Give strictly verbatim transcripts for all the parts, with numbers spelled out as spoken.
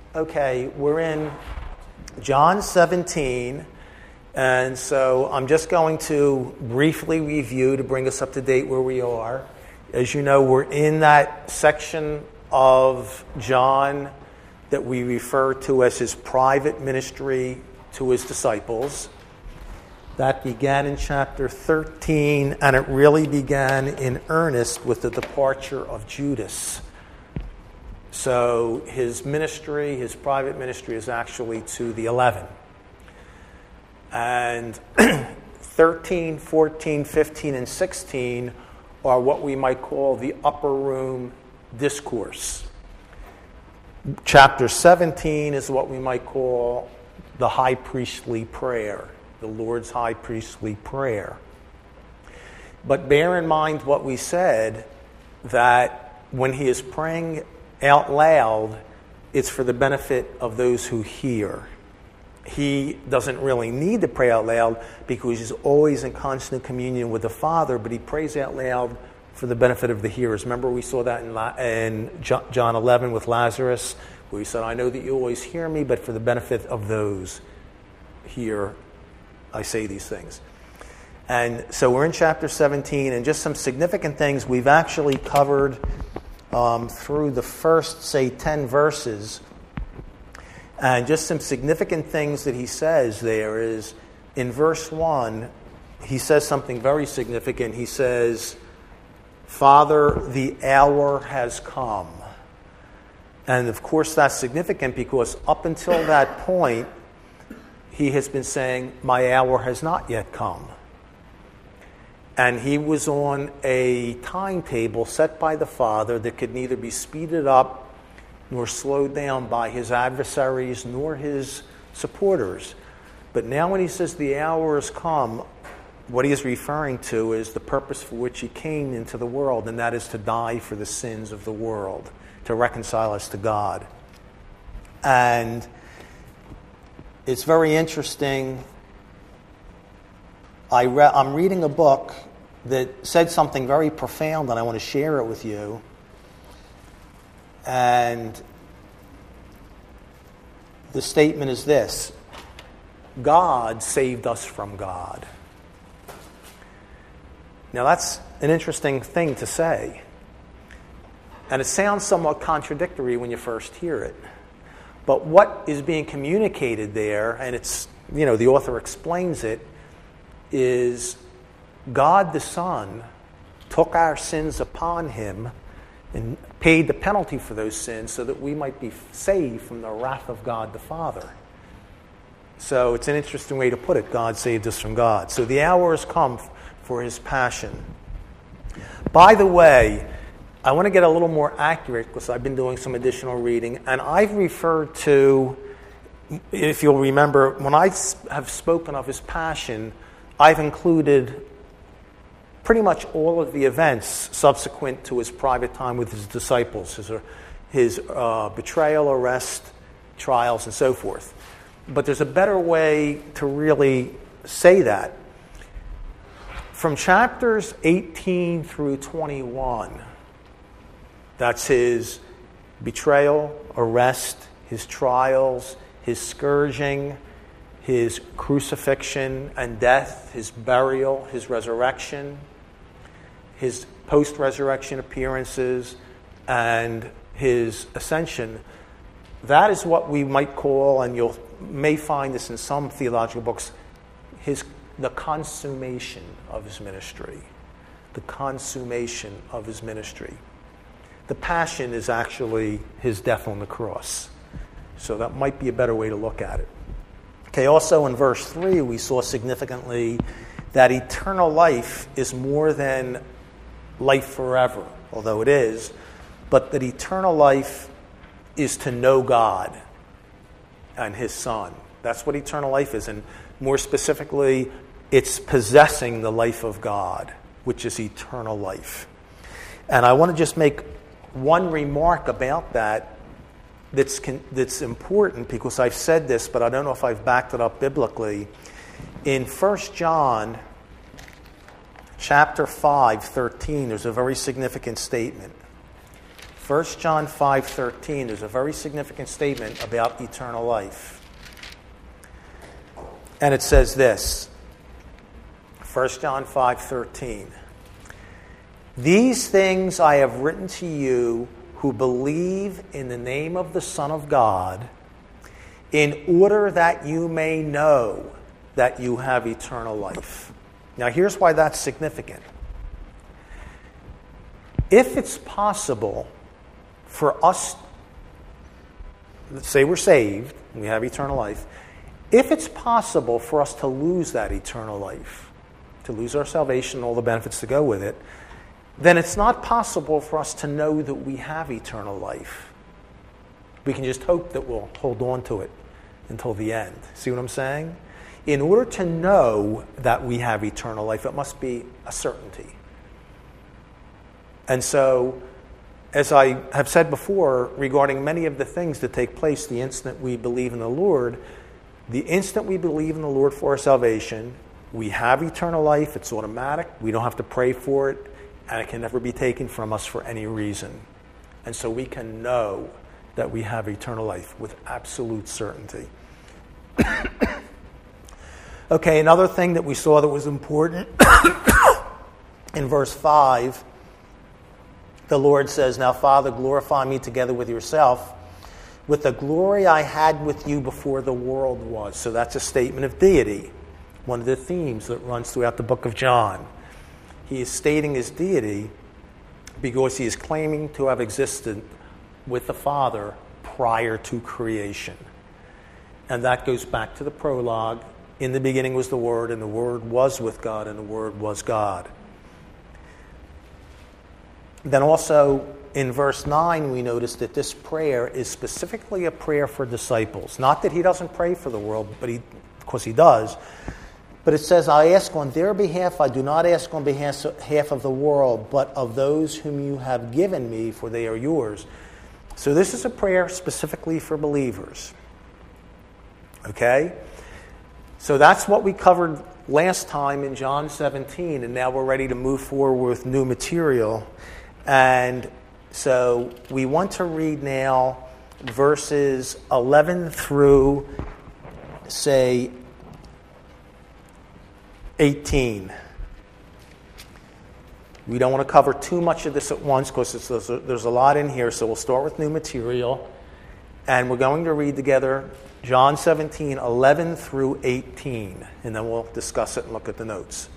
Okay, we're in John seventeen, and so I'm just going to briefly review to bring us up to date where we are. As you know, we're in that section of John that we refer to as his private ministry to his disciples. That began in chapter thirteen, and it really began in earnest with the departure of Judas. So his ministry, his private ministry, is actually to the eleven. And thirteen, fourteen, fifteen, and sixteen are what we might call the upper room discourse. Chapter seventeen is what we might call the high priestly prayer, the Lord's high priestly prayer. But bear in mind what we said, that when he is praying out loud, it's for the benefit of those who hear. He doesn't really need to pray out loud because he's always in constant communion with the Father, but he prays out loud for the benefit of the hearers. Remember we saw that in, La- in John eleven with Lazarus, where he said, I know that you always hear me, but for the benefit of those here, I say these things. And so we're in chapter seventeen, and just some significant things we've actually covered um, through the first, say, ten verses. And just some significant things that he says there is, in verse one, he says something very significant. He says, Father, the hour has come. And of course that's significant because up until that point, he has been saying, my hour has not yet come. And he was on a timetable set by the Father that could neither be speeded up nor slowed down by his adversaries nor his supporters. But now when he says the hour has come, what he is referring to is the purpose for which he came into the world, and that is to die for the sins of the world, to reconcile us to God. And it's very interesting. I re- I'm reading a book that said something very profound, and I want to share it with you. And the statement is this: God saved us from God. Now that's an interesting thing to say. And it sounds somewhat contradictory when you first hear it. But what is being communicated there, and it's, you know, the author explains it, is God the Son took our sins upon him and paid the penalty for those sins so that we might be saved from the wrath of God the Father. So it's an interesting way to put it. God saved us from God. So the hour has come for his passion. By the way, I want to get a little more accurate because I've been doing some additional reading, and I've referred to, if you'll remember, when I have spoken of his passion, I've included pretty much all of the events subsequent to his private time with his disciples, his, his uh, betrayal, arrest, trials, and so forth. But there's a better way to really say that. From chapters eighteen through twenty-one, that's his betrayal, arrest, his trials, his scourging, his crucifixion and death, his burial, his resurrection, his post-resurrection appearances, and his ascension. That is what we might call, and you may find this in some theological books, his the consummation of his ministry. The consummation of his ministry. The passion is actually his death on the cross. So that might be a better way to look at it. Okay, also in verse three, we saw significantly that eternal life is more than life forever, although it is, but that eternal life is to know God and his Son. That's what eternal life is, and more specifically, it's possessing the life of God, which is eternal life. And I want to just make one remark about that that's that's important, because I've said this, but I don't know if I've backed it up biblically. In First John chapter five, thirteen, there's a very significant statement. First John five thirteen is a very significant statement about eternal life. And it says this, First John five thirteen. These things I have written to you who believe in the name of the Son of God, in order that you may know that you have eternal life. Now here's why that's significant. If it's possible for us, let's say we're saved, we have eternal life, if it's possible for us to lose that eternal life, to lose our salvation and all the benefits that go with it, then it's not possible for us to know that we have eternal life. We can just hope that we'll hold on to it until the end. See what I'm saying? In order to know that we have eternal life, it must be a certainty. And so, as I have said before, regarding many of the things that take place the instant we believe in the Lord, the instant we believe in the Lord for our salvation, we have eternal life. It's automatic. We don't have to pray for it, and it can never be taken from us for any reason. And so we can know that we have eternal life with absolute certainty. Okay, another thing that we saw that was important in verse five, the Lord says, "Now, Father, glorify me together with yourself, with the glory I had with you before the world was." So that's a statement of deity, one of the themes that runs throughout the book of John. He is stating his deity because he is claiming to have existed with the Father prior to creation. And that goes back to the prologue. In the beginning was the Word, and the Word was with God, and the Word was God. Then also in verse nine, we notice that this prayer is specifically a prayer for disciples. Not that he doesn't pray for the world, but he, of course he does. But it says, "I ask on their behalf, I do not ask on behalf of the world, but of those whom you have given me, for they are yours." So this is a prayer specifically for believers. Okay? So that's what we covered last time in John seventeen, and now we're ready to move forward with new material. And so we want to read now verses eleven through, say, eighteen. We don't want to cover too much of this at once because there's a, there's a lot in here, so we'll start with new material. And we're going to read together John seventeen, eleven through eighteen, and then we'll discuss it and look at the notes.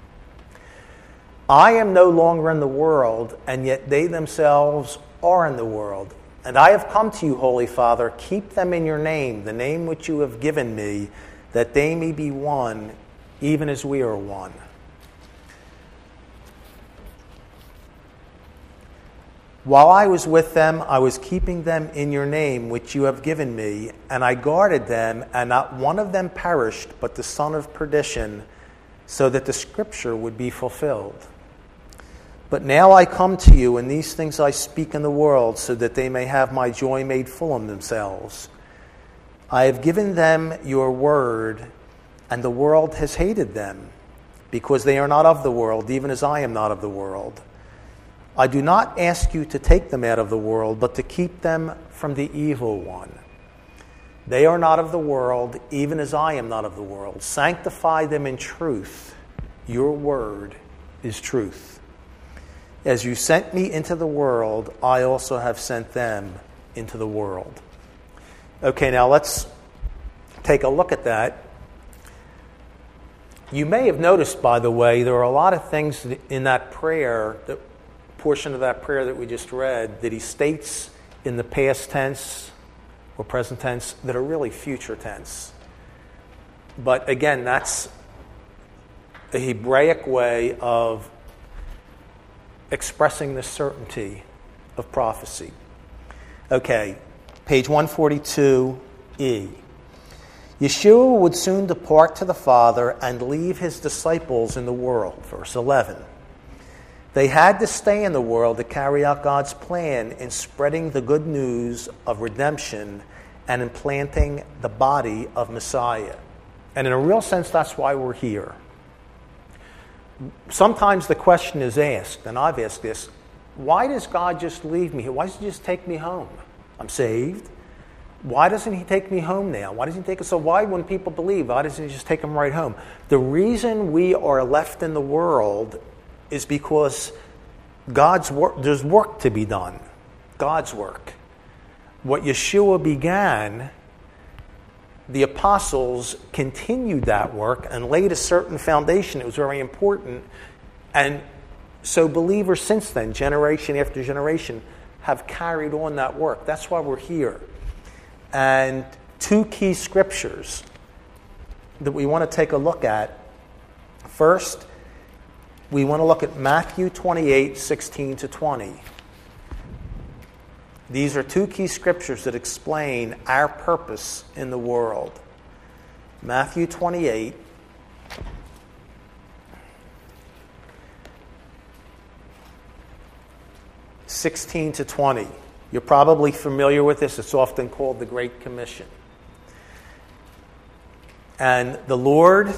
"I am no longer in the world, and yet they themselves are in the world. And I have come to you, Holy Father, keep them in your name, the name which you have given me, that they may be one, even as we are one. While I was with them, I was keeping them in your name, which you have given me, and I guarded them, and not one of them perished, but the son of perdition, so that the scripture would be fulfilled. But now I come to you, and these things I speak in the world, so that they may have my joy made full in themselves. I have given them your word, and the world has hated them, because they are not of the world, even as I am not of the world. I do not ask you to take them out of the world, but to keep them from the evil one. They are not of the world, even as I am not of the world. Sanctify them in truth. Your word is truth. As you sent me into the world, I also have sent them into the world." Okay, now let's take a look at that. You may have noticed, by the way, there are a lot of things in that prayer, that portion of that prayer that we just read, that he states in the past tense or present tense that are really future tense. But again, that's a Hebraic way of expressing the certainty of prophecy. Okay, page one forty-two E. Yeshua would soon depart to the Father and leave his disciples in the world. Verse eleven. They had to stay in the world to carry out God's plan in spreading the good news of redemption and in planting the body of Messiah. And in a real sense, that's why we're here. Sometimes the question is asked, and I've asked this, why does God just leave me here? Why doesn't he just take me home? I'm saved. Why doesn't he take me home now? Why doesn't he take us? So why, when people believe, why doesn't he just take them right home? The reason we are left in the world is because God's work, there's work to be done. God's work. What Yeshua began, the apostles continued that work and laid a certain foundation. It was very important. And so believers since then, generation after generation, have carried on that work. That's why we're here. And two key scriptures that we want to take a look at. First, we want to look at Matthew twenty-eight, sixteen to twenty. These are two key scriptures that explain our purpose in the world. Matthew twenty-eight, sixteen to twenty. You're probably familiar with this. It's often called the Great Commission. And the Lord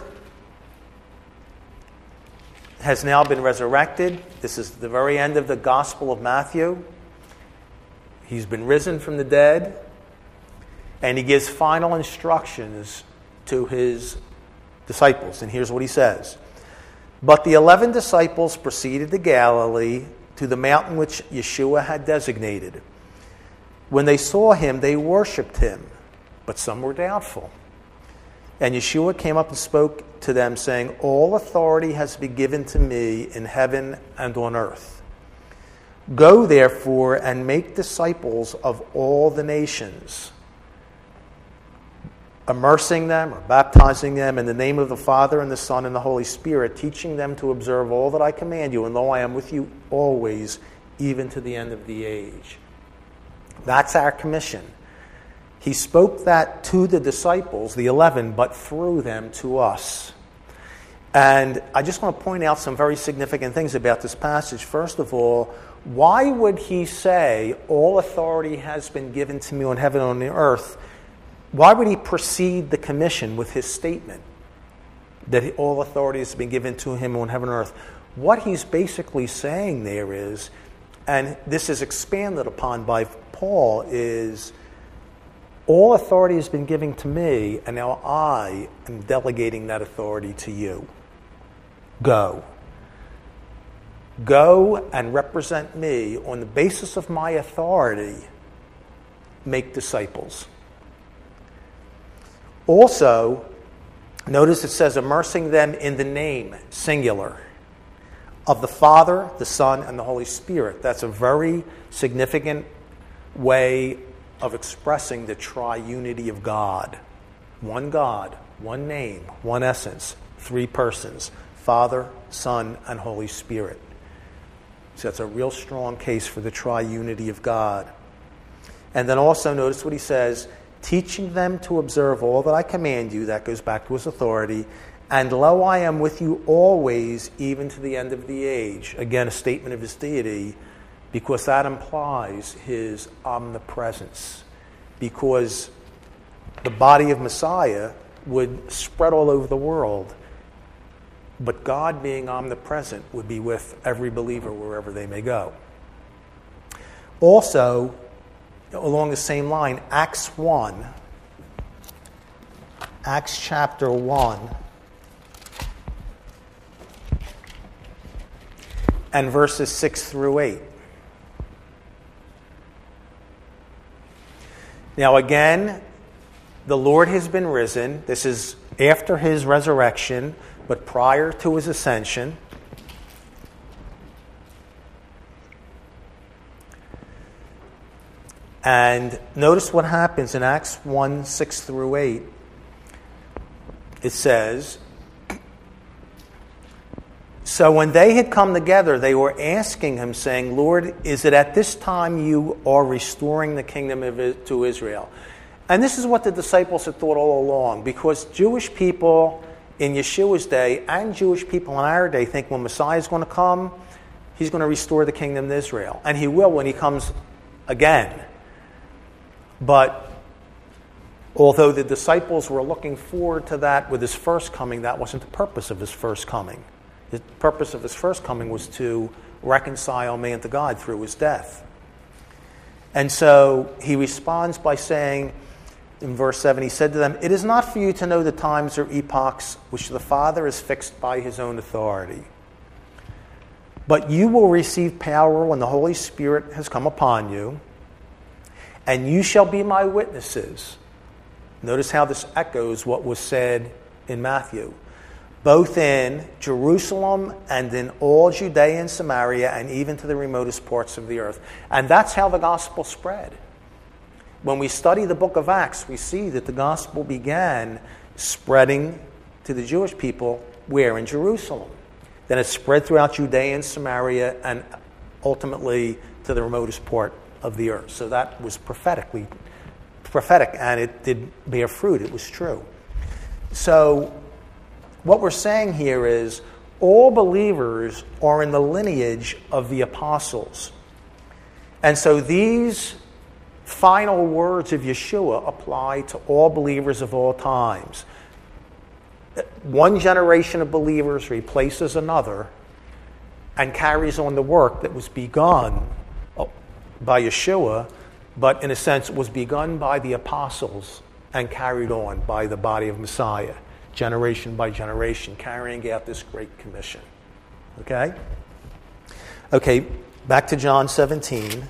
has now been resurrected. This is the very end of the Gospel of Matthew. He's been risen from the dead. And he gives final instructions to his disciples. And here's what he says. But the eleven disciples proceeded to Galilee, to the mountain which Yeshua had designated. When they saw him, they worshipped him, but some were doubtful. And Yeshua came up and spoke to them, saying, all authority has been given to me in heaven and on earth. Go, therefore, and make disciples of all the nations, immersing them or baptizing them in the name of the Father and the Son and the Holy Spirit, teaching them to observe all that I command you, and lo, I am with you always, even to the end of the age. That's our commission. He spoke that to the disciples, the eleven, but through them to us. And I just want to point out some very significant things about this passage. First of all, why would he say, all authority has been given to me on heaven and on the earth? Why would he precede the commission with his statement that all authority has been given to him on heaven and earth? What he's basically saying there is, and this is expanded upon by Paul, is all authority has been given to me, and now I am delegating that authority to you. Go. Go and represent me on the basis of my authority. Make disciples. Also, notice it says immersing them in the name, singular, of the Father, the Son, and the Holy Spirit. That's a very significant way of expressing the triunity of God. One God, one name, one essence, three persons, Father, Son, and Holy Spirit. So that's a real strong case for the triunity of God. And then also notice what he says, teaching them to observe all that I command you. That goes back to his authority. And lo, I am with you always, even to the end of the age. Again, a statement of his deity, because that implies his omnipresence. Because the body of Messiah would spread all over the world, but God, being omnipresent, would be with every believer wherever they may go. Also, along the same line, Acts one, Acts chapter one, and verses six through eight. Now again, the Lord has been risen. This is after his resurrection, but prior to his ascension. And notice what happens in Acts one, six through eight. It says, so when they had come together, they were asking him, saying, Lord, is it at this time you are restoring the kingdom of it to Israel? And this is what the disciples had thought all along, because Jewish people in Yeshua's day and Jewish people in our day think when Messiah is going to come, he's going to restore the kingdom to Israel. And he will when he comes again. But although the disciples were looking forward to that with his first coming, that wasn't the purpose of his first coming. The purpose of his first coming was to reconcile man to God through his death. And so he responds by saying, in verse seven, he said to them, "It is not for you to know the times or epochs which the Father has fixed by his own authority. But you will receive power when the Holy Spirit has come upon you, and you shall be my witnesses." Notice how this echoes what was said in Matthew. "Both in Jerusalem and in all Judea and Samaria and even to the remotest parts of the earth." And that's how the gospel spread. When we study the book of Acts, we see that the gospel began spreading to the Jewish people where? In Jerusalem. Then it spread throughout Judea and Samaria and ultimately to the remotest part of the earth. So that was prophetically prophetic, and it did bear fruit. It was true. So what we're saying here is all believers are in the lineage of the apostles. And so these final words of Yeshua apply to all believers of all times. One generation of believers replaces another and carries on the work that was begun by Yeshua, but in a sense was begun by the apostles and carried on by the body of Messiah, generation by generation, carrying out this great commission. Okay? Okay, back to John seventeen.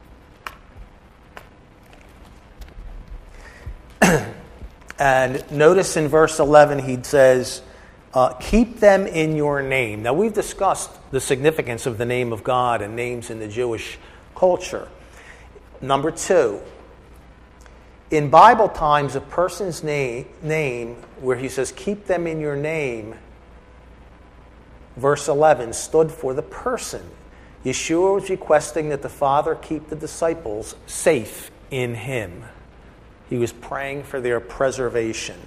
And notice in verse eleven he says, uh, "Keep them in your name." Now we've discussed the significance of the name of God and names in the Jewish culture. Number two, in Bible times, a person's name, name where he says, "Keep them in your name," verse eleven, stood for the person. Yeshua was requesting that the Father keep the disciples safe in him. He was praying for their preservation.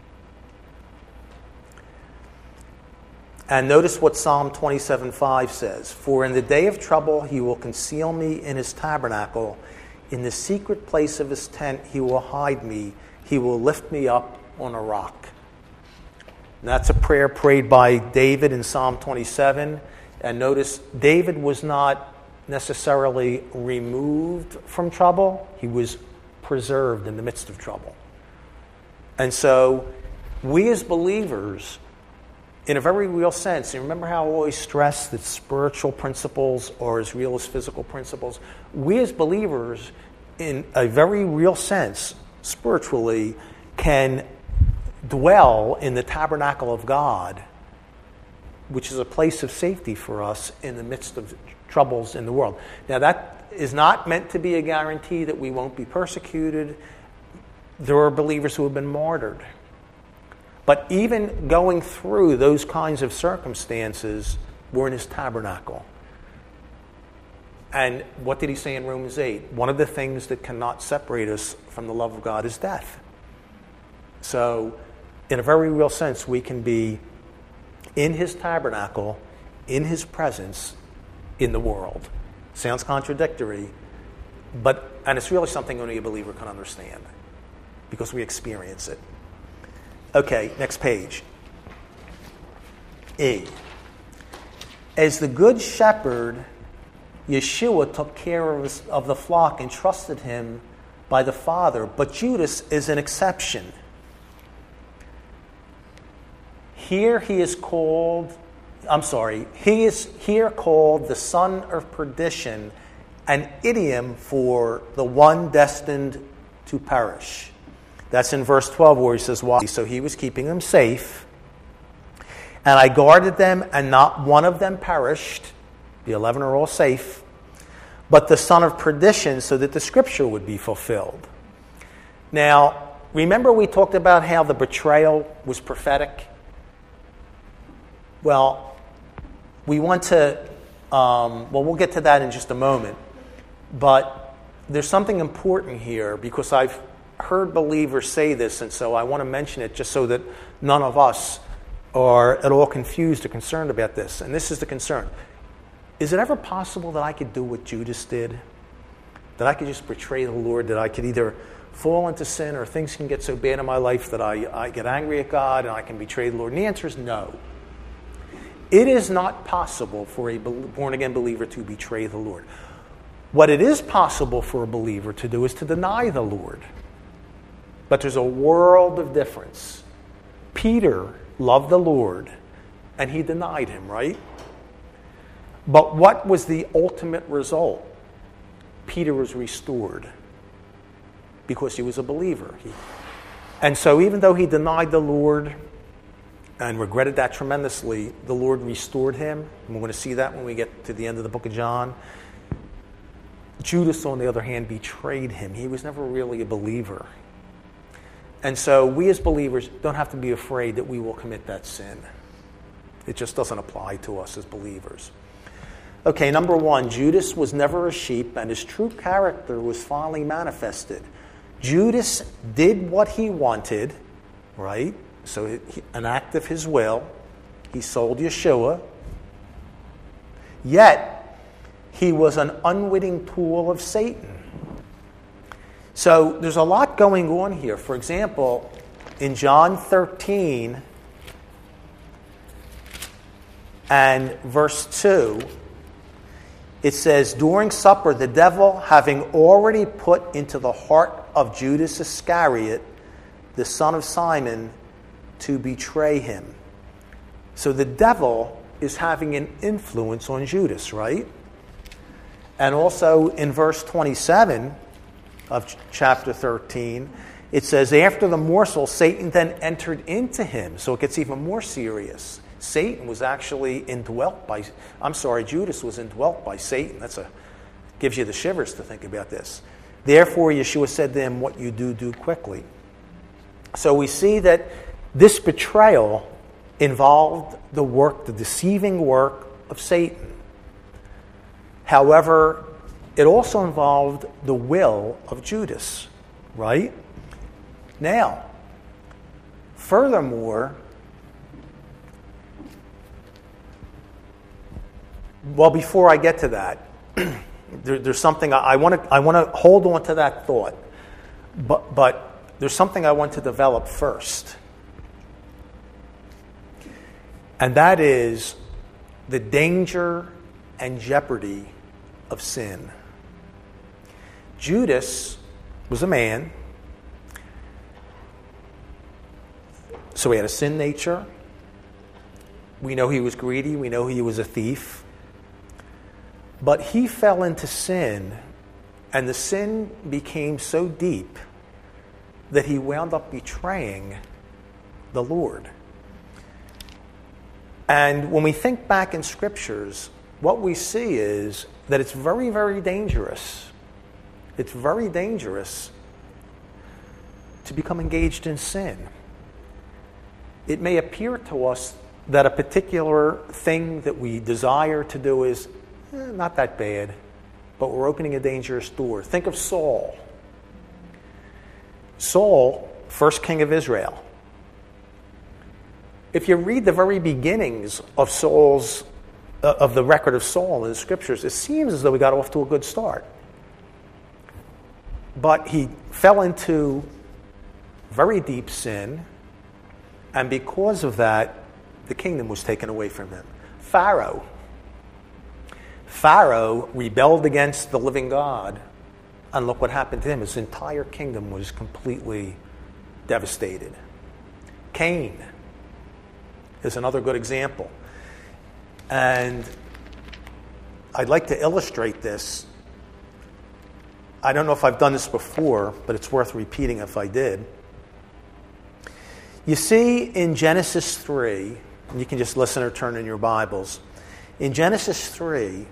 And notice what Psalm twenty-seven five says. "For in the day of trouble he will conceal me in his tabernacle. In the secret place of his tent he will hide me. He will lift me up on a rock." And that's a prayer prayed by David in Psalm twenty-seven. And notice, David was not necessarily removed from trouble. He was preserved in the midst of trouble. And so we as believers, in a very real sense, and remember how I always stress that spiritual principles are as real as physical principles, we as believers, in a very real sense, spiritually, can dwell in the tabernacle of God, which is a place of safety for us in the midst of troubles in the world. Now that is not meant to be a guarantee that we won't be persecuted. There are believers who have been martyred. But even going through those kinds of circumstances, we're in his tabernacle. And what did he say in Romans eight? One of the things that cannot separate us from the love of God is death. So, in a very real sense, we can be in his tabernacle, in his presence, in the world. Sounds contradictory, but and it's really something only a believer can understand because we experience it. Okay, next page. E. As the good shepherd, Yeshua took care of, his, of the flock entrusted him by the Father, but Judas is an exception. Here he is called, I'm sorry, he is here called the son of perdition, an idiom for the one destined to perish. That's in verse twelve where he says, why? So he was keeping them safe. And I guarded them, and not one of them perished. The eleven are all safe. But the son of perdition, so that the scripture would be fulfilled. Now, remember we talked about how the betrayal was prophetic? Well, we want to, um, well, we'll get to that in just a moment. But there's something important here, because I've heard believers say this, and so I want to mention it just so that none of us are at all confused or concerned about this. And this is the concern. Is it ever possible that I could do what Judas did? That I could just betray the Lord? That I could either fall into sin, or things can get so bad in my life that I, I get angry at God and I can betray the Lord? And the answer is no. It is not possible for a born-again believer to betray the Lord. What it is possible for a believer to do is to deny the Lord. But there's a world of difference. Peter loved the Lord, and he denied him, right? But what was the ultimate result? Peter was restored because he was a believer. He, and so even though he denied the Lord and regretted that tremendously, the Lord restored him. And we're going to see that when we get to the end of the book of John. Judas, on the other hand, betrayed him. He was never really a believer. And so we as believers don't have to be afraid that we will commit that sin. It just doesn't apply to us as believers. Okay, number one, Judas was never a sheep, and his true character was finally manifested. Judas did what he wanted, right? So he, an act of his will. He sold Yeshua. Yet, he was an unwitting tool of Satan. So there's a lot going on here. For example, in John thirteen and verse two, it says, during supper, the devil, having already put into the heart of Judas Iscariot, the son of Simon, to betray him. So the devil is having an influence on Judas, right? And also in verse twenty-seven of chapter thirteen, it says, after the morsel, Satan then entered into him. So it gets even more serious. Satan was actually indwelt by, I'm sorry, Judas was indwelt by Satan. That's a, gives you the shivers to think about this. Therefore, Yeshua said to him, what you do, do quickly. So we see that this betrayal involved the work, the deceiving work of Satan. However, it also involved the will of Judas, right? Now, furthermore, well, before I get to that, there, there's something I, I want to I want to hold on to that thought, but but there's something I want to develop first, and that is the danger and jeopardy of sin. Judas was a man, so he had a sin nature. We know he was greedy. We know he was a thief. But he fell into sin, and the sin became so deep that he wound up betraying the Lord. And when we think back in scriptures, what we see is that it's very, very dangerous. It's very dangerous to become engaged in sin. It may appear to us that a particular thing that we desire to do is eh, not that bad, but we're opening a dangerous door. Think of Saul. Saul, first king of Israel. If you read the very beginnings of Saul's, uh, of the record of Saul in the scriptures, it seems as though he got off to a good start. But he fell into very deep sin, and because of that, the kingdom was taken away from him. Pharaoh. Pharaoh rebelled against the living God, and look what happened to him. His entire kingdom was completely devastated. Cain is another good example. And I'd like to illustrate this. I don't know if I've done this before, but it's worth repeating if I did. You see in Genesis three, and you can just listen or turn in your Bibles. In Genesis three,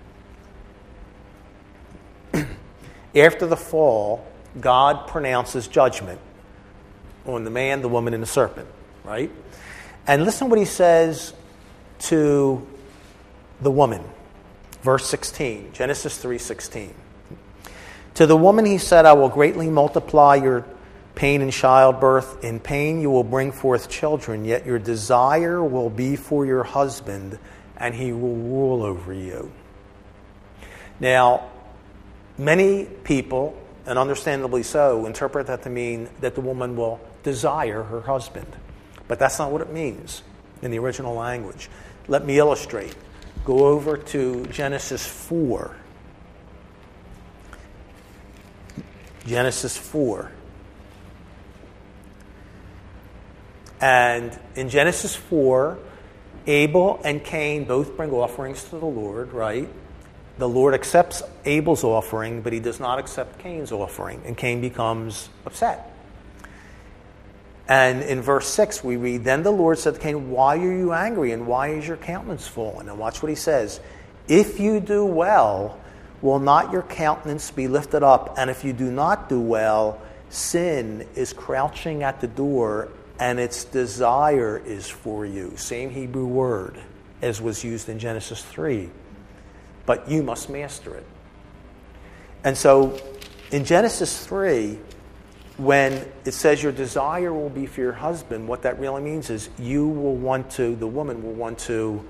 after the fall, God pronounces judgment on the man, the woman, and the serpent, right? And listen what he says to the woman. Verse sixteen, Genesis three sixteen. To the woman he said, I will greatly multiply your pain in childbirth. In pain you will bring forth children, yet your desire will be for your husband, and he will rule over you. Now, many people, and understandably so, interpret that to mean that the woman will desire her husband. But that's not what it means in the original language. Let me illustrate. Go over to Genesis four. Genesis four. And in Genesis four, Abel and Cain both bring offerings to the Lord, right? The Lord accepts Abel's offering, but he does not accept Cain's offering, and Cain becomes upset. And in verse six, we read, Then the Lord said to Cain, Why are you angry, and why is your countenance fallen? And watch what he says. If you do well, will not your countenance be lifted up? And if you do not do well, sin is crouching at the door, and its desire is for you. Same Hebrew word as was used in Genesis three. But you must master it. And so in Genesis three, when it says your desire will be for your husband, what that really means is you will want to, the woman will want to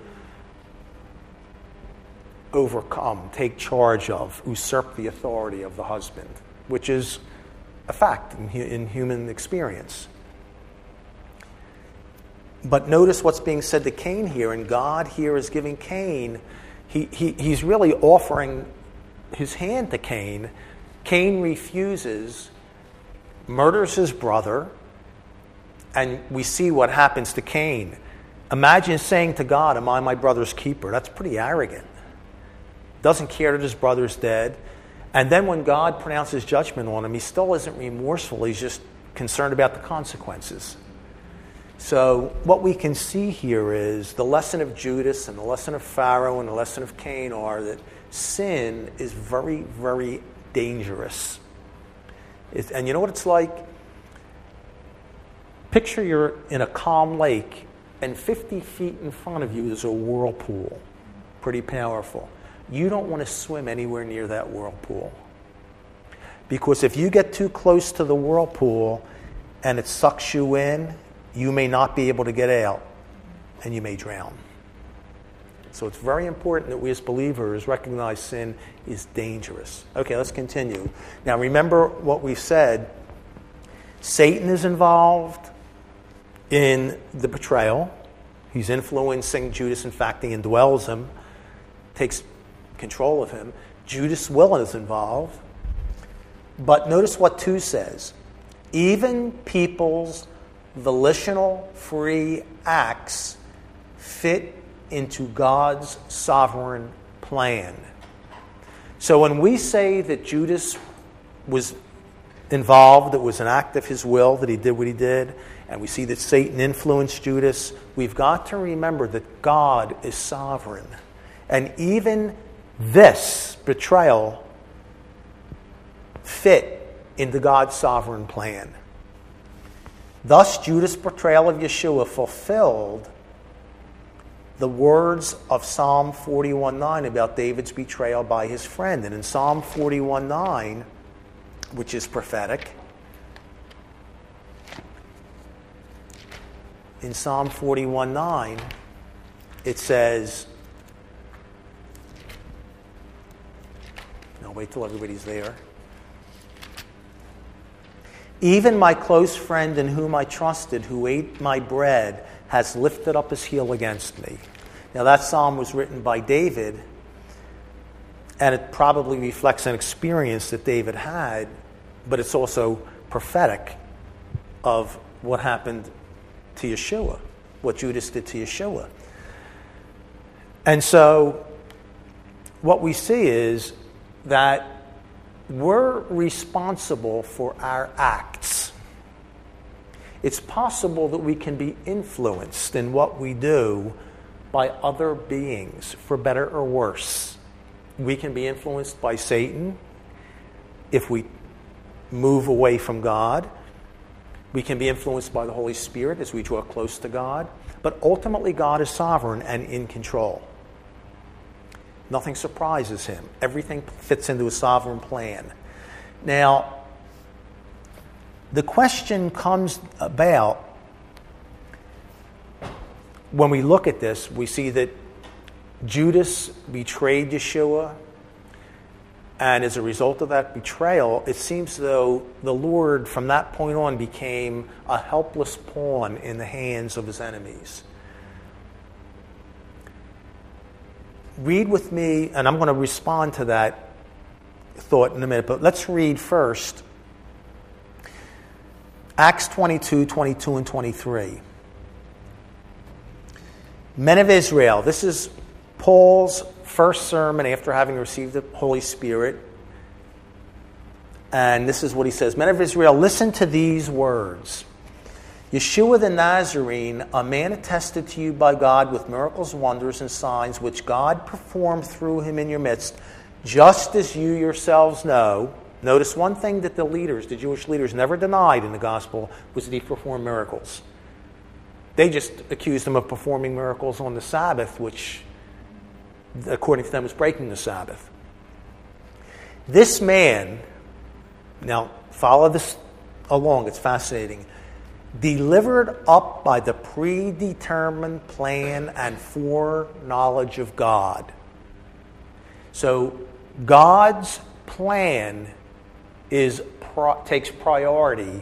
overcome, take charge of, usurp the authority of the husband, which is a fact in, in human experience. But notice what's being said to Cain here, and God here is giving Cain, he, he he's really offering his hand to Cain. Cain refuses, murders his brother, and we see what happens to Cain. Imagine saying to God, Am I my brother's keeper? That's pretty arrogant. Doesn't care that his brother's dead. And then when God pronounces judgment on him, he still isn't remorseful. He's just concerned about the consequences. So what we can see here is the lesson of Judas and the lesson of Pharaoh and the lesson of Cain are that sin is very, very dangerous. It's, and you know what it's like? Picture you're in a calm lake and fifty feet in front of you is a whirlpool. Pretty powerful. You don't want to swim anywhere near that whirlpool. Because if you get too close to the whirlpool and it sucks you in, you may not be able to get out, and you may drown. So it's very important that we as believers recognize sin is dangerous. Okay, let's continue. Now remember what we've said. Satan is involved in the betrayal. He's influencing Judas. In fact, he indwells him, takes control of him. Judas' will is involved. But notice what two says. Even people's volitional free acts fit into God's sovereign plan. So when we say that Judas was involved, it was an act of his will that he did what he did, and we see that Satan influenced Judas, we've got to remember that God is sovereign. And even this betrayal fit into God's sovereign plan. Thus, Judas' betrayal of Yeshua fulfilled the words of Psalm forty-one nine about David's betrayal by his friend. And in Psalm forty-one nine, which is prophetic, in Psalm forty-one nine, it says, I'll wait till everybody's there. Even my close friend in whom I trusted, who ate my bread, has lifted up his heel against me. Now that psalm was written by David, and it probably reflects an experience that David had, but it's also prophetic of what happened to Yeshua, what Judas did to Yeshua. And so what we see is that we're responsible for our acts. It's possible that we can be influenced in what we do by other beings, for better or worse. We can be influenced by Satan if we move away from God. We can be influenced by the Holy Spirit as we draw close to God. But ultimately, God is sovereign and in control. Nothing surprises him. Everything fits into a sovereign plan. Now, the question comes about, when we look at this, we see that Judas betrayed Yeshua, and as a result of that betrayal, it seems as though the Lord from that point on became a helpless pawn in the hands of his enemies. read with me, and I'm going to respond to that thought in a minute, but let's read first Acts twenty-two, twenty-two, and twenty-three. Men of Israel, this is Paul's first sermon after having received the Holy Spirit. And this is what he says. Men of Israel, listen to these words. Yeshua the Nazarene, a man attested to you by God with miracles, wonders, and signs, which God performed through him in your midst, just as you yourselves know. Notice one thing that the leaders, the Jewish leaders, never denied in the gospel was that he performed miracles. They just accused him of performing miracles on the Sabbath, which, according to them, was breaking the Sabbath. This man, now follow this along, it's fascinating, delivered up by the predetermined plan and foreknowledge of God. So God's plan is takes priority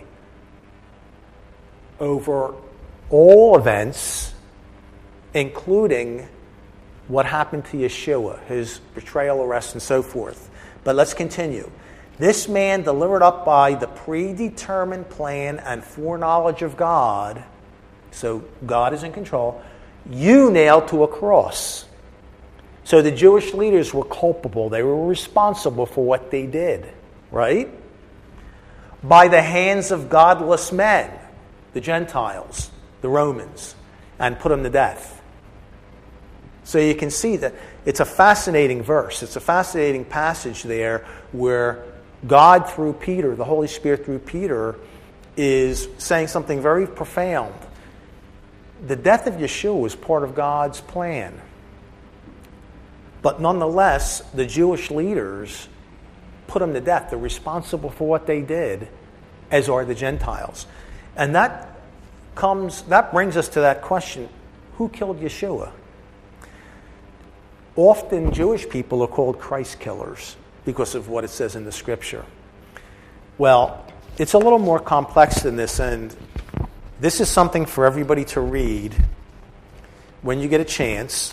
over all events, including what happened to Yeshua, his betrayal, arrest, and so forth. But let's continue. This man delivered up by the predetermined plan and foreknowledge of God, so God is in control, you nailed to a cross. So the Jewish leaders were culpable. They were responsible for what they did, right? By the hands of godless men, the Gentiles, the Romans, and put them to death. So you can see that it's a fascinating verse. It's a fascinating passage there where God through Peter, the Holy Spirit through Peter, is saying something very profound. The death of Yeshua was part of God's plan. But nonetheless, the Jewish leaders put him to death. They're responsible for what they did, as are the Gentiles. And that comes, that brings us to that question, who killed Yeshua? Often Jewish people are called Christ killers because of what it says in the Scripture. Well, it's a little more complex than this, and this is something for everybody to read when you get a chance.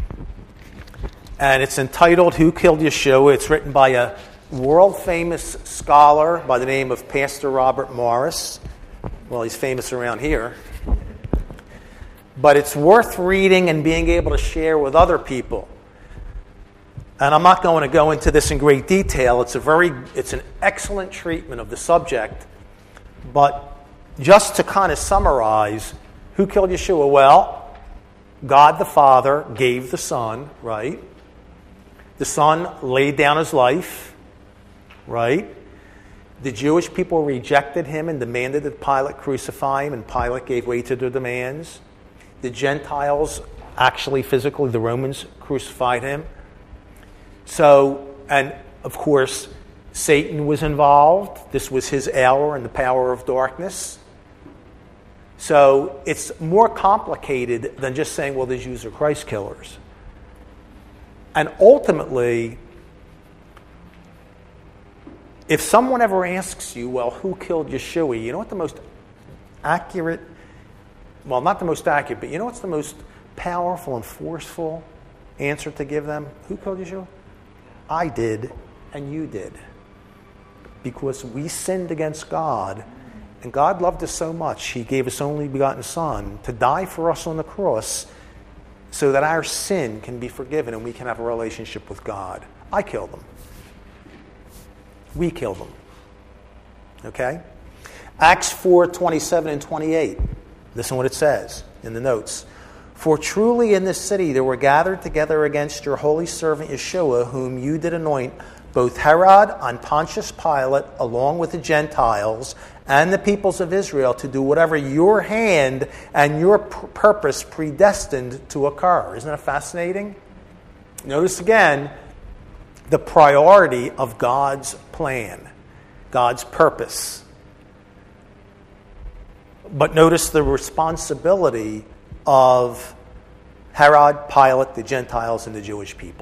And it's entitled, Who Killed Yeshua? It's written by a world-famous scholar by the name of Pastor Robert Morris. Well, he's famous around here. But it's worth reading and being able to share with other people. And I'm not going to go into this in great detail. It's a very, it's an excellent treatment of the subject. But just to kind of summarize, who killed Yeshua? Well, God the Father gave the Son, right? The Son laid down his life, right? The Jewish people rejected him and demanded that Pilate crucify him, and Pilate gave way to their demands. The Gentiles, actually physically, the Romans crucified him. So, and of course, Satan was involved. This was his hour and the power of darkness. So it's more complicated than just saying, well, the Jews are Christ killers. And ultimately, if someone ever asks you, well, who killed Yeshua? You know what the most accurate, well, not the most accurate, but you know what's the most powerful and forceful answer to give them? Who killed Yeshua? I did, and you did. Because we sinned against God, and God loved us so much, he gave his only begotten Son to die for us on the cross so that our sin can be forgiven and we can have a relationship with God. I killed them. We killed them. Okay? Acts four, twenty-seven and twenty-eight. Listen what it says in the notes. For truly in this city there were gathered together against your holy servant Yeshua, whom you did anoint, both Herod and Pontius Pilate, along with the Gentiles and the peoples of Israel, to do whatever your hand and your p- purpose predestined to occur. Isn't that fascinating? Notice again the priority of God's plan, God's purpose. But notice the responsibility of Herod, Pilate, the Gentiles, and the Jewish people.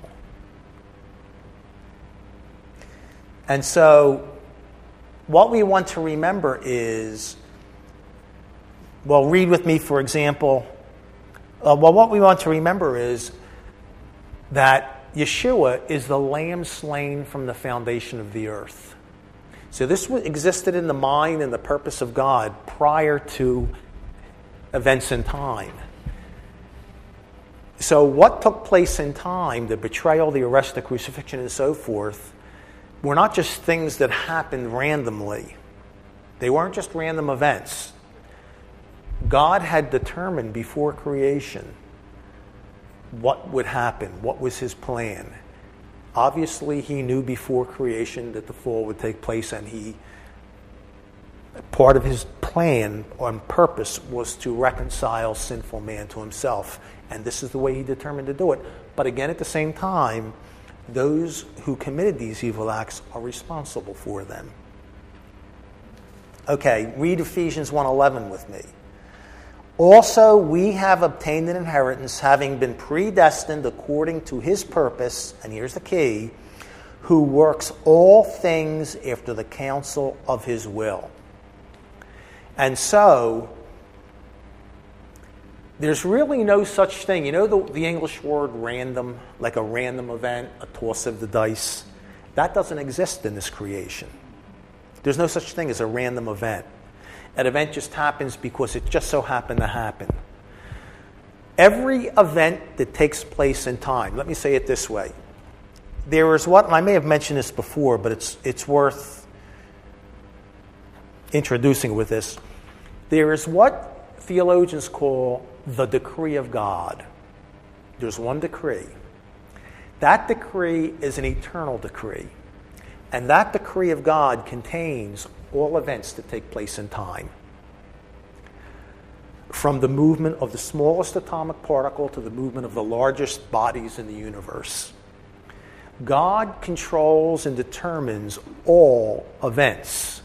And so, what we want to remember is, well, read with me, for example, uh, well, what we want to remember is that Yeshua is the lamb slain from the foundation of the earth. So this existed in the mind and the purpose of God prior to events in time. So what took place in time, the betrayal, the arrest, the crucifixion, and so forth, were not just things that happened randomly. They weren't just random events. God had determined before creation what would happen, what was his plan. Obviously, he knew before creation that the fall would take place, and he, part of his plan on purpose was to reconcile sinful man to himself. And this is the way he determined to do it. But again, at the same time, those who committed these evil acts are responsible for them. Okay, read Ephesians one eleven with me. Also, we have obtained an inheritance, having been predestined according to his purpose, and here's the key, who works all things after the counsel of his will. And so, there's really no such thing. You know the, the English word random, like a random event, a toss of the dice? That doesn't exist in this creation. There's no such thing as a random event. An event just happens because it just so happened to happen. Every event that takes place in time, let me say it this way. There is what, and I may have mentioned this before, but it's it's worth introducing with this. There is what theologians call the decree of God. There's one decree. That decree is an eternal decree. And that decree of God contains all events that take place in time. From the movement of the smallest atomic particle to the movement of the largest bodies in the universe. God controls and determines all events.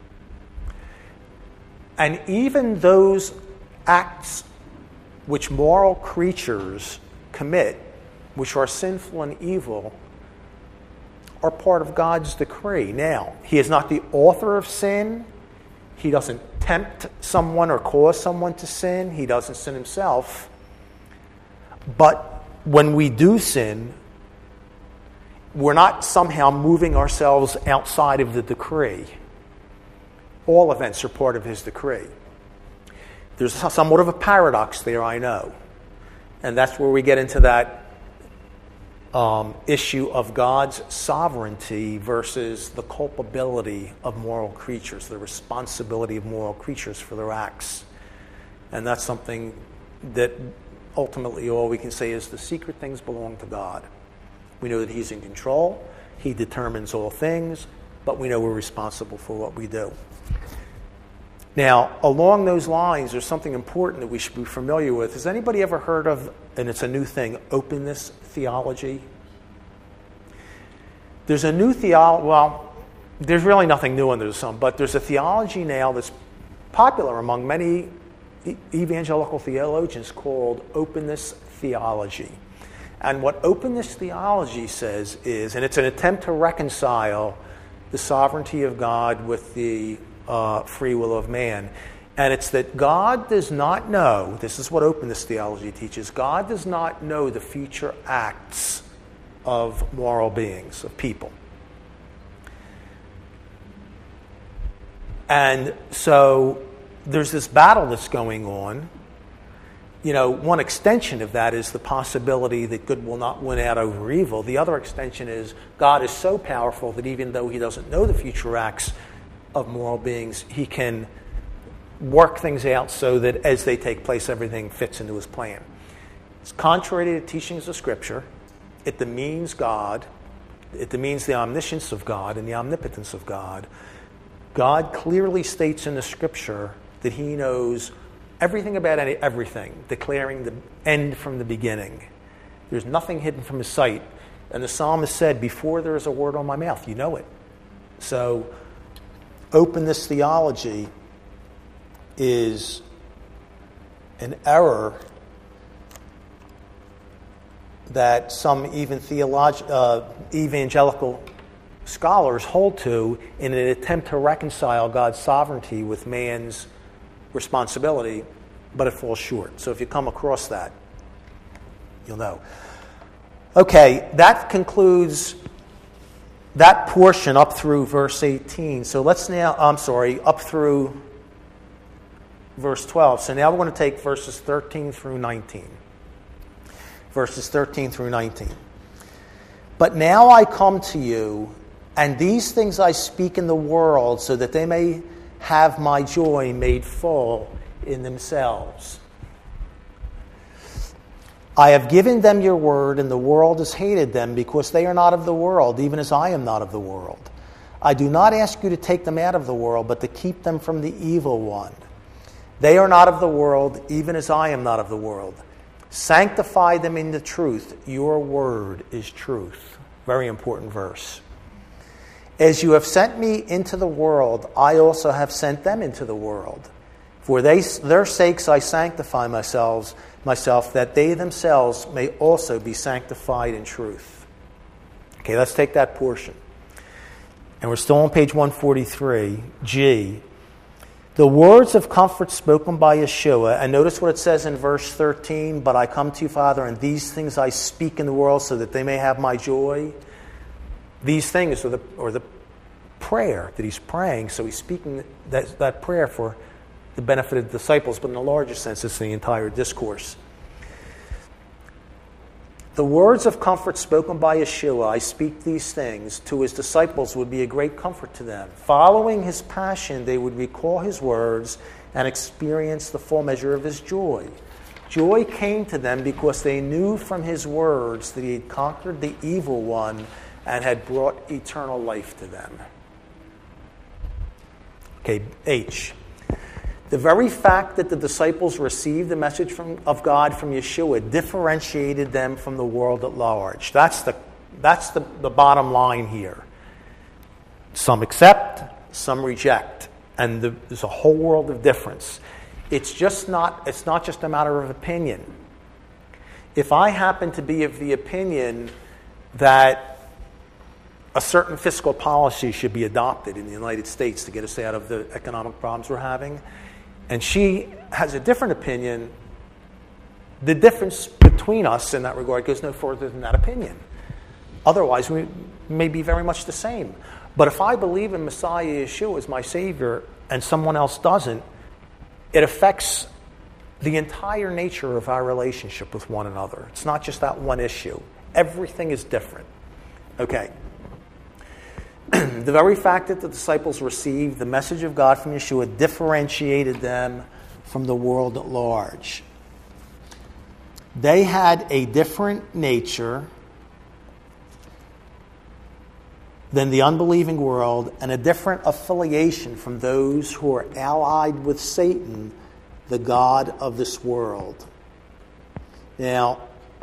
And even those acts which moral creatures commit, which are sinful and evil, are part of God's decree. Now, he is not the author of sin. He doesn't tempt someone or cause someone to sin. He doesn't sin himself. But when we do sin, we're not somehow moving ourselves outside of the decree. All events are part of his decree. There's somewhat of a paradox there, I know. And that's where we get into that Um, issue of God's sovereignty versus the culpability of moral creatures, the responsibility of moral creatures for their acts. And that's something that ultimately all we can say is the secret things belong to God. We know that he's in control, he determines all things, but we know we're responsible for what we do. Now, along those lines, there's something important that we should be familiar with. Has anybody ever heard of, and it's a new thing, openness theology? There's a new theology, well, there's really nothing new under the sun, but there's a theology now that's popular among many evangelical theologians called openness theology. And what openness theology says is, and it's an attempt to reconcile the sovereignty of God with the uh, free will of man. And it's that God does not know, this is what openness theology teaches, God does not know the future acts of moral beings, of people. And so there's this battle that's going on. You know, one extension of that is the possibility that good will not win out over evil. The other extension is God is so powerful that even though he doesn't know the future acts of moral beings, he can work things out so that as they take place, everything fits into his plan. It's contrary to the teachings of Scripture. It demeans God. It demeans the omniscience of God and the omnipotence of God. God clearly states in the Scripture that he knows everything about any, everything, declaring the end from the beginning. There's nothing hidden from his sight. And the psalmist said, before there is a word on my mouth, you know it. So, openness theology is an error that some even theolog- uh, evangelical scholars hold to in an attempt to reconcile God's sovereignty with man's responsibility, but it falls short. So if you come across that, you'll know. Okay, that concludes that portion up through verse eighteen. So let's now, I'm sorry, up through verse twelve. So now we're going to take verses thirteen through nineteen. Verses thirteen through nineteen. But now I come to you, and these things I speak in the world, so that they may have my joy made full in themselves. I have given them your word, and the world has hated them, because they are not of the world, even as I am not of the world. I do not ask you to take them out of the world, but to keep them from the evil one. They are not of the world, even as I am not of the world. Sanctify them in the truth. Your word is truth. Very important verse. As you have sent me into the world, I also have sent them into the world. For they, their sakes I sanctify myself, myself, that they themselves may also be sanctified in truth. Okay, let's take that portion. And we're still on page one forty-three, G. The words of comfort spoken by Yeshua, and notice what it says in verse thirteen, but I come to you, Father, and these things I speak in the world so that they may have my joy. These things are the, or the prayer that he's praying, so he's speaking that, that prayer for the benefit of the disciples, but in a larger sense, it's the entire discourse. The words of comfort spoken by Yeshua, I speak these things, to his disciples would be a great comfort to them. Following his passion, they would recall his words and experience the full measure of his joy. Joy came to them because they knew from his words that he had conquered the evil one and had brought eternal life to them. Okay, H. The very fact that the disciples received the message from, of God from Yeshua differentiated them from the world at large. That's the that's the, the bottom line here. Some accept, some reject, and the, there's a whole world of difference. It's just not it's not just a matter of opinion. If I happen to be of the opinion that a certain fiscal policy should be adopted in the United States to get us out of the economic problems we're having, and she has a different opinion, the difference between us in that regard goes no further than that opinion. Otherwise, we may be very much the same. But if I believe in Messiah Yeshua as my Savior and someone else doesn't, it affects the entire nature of our relationship with one another. It's not just that one issue. Everything is different. Okay. The very fact that the disciples received the message of God from Yeshua differentiated them from the world at large. They had a different nature than the unbelieving world and a different affiliation from those who are allied with Satan, the god of this world. Now,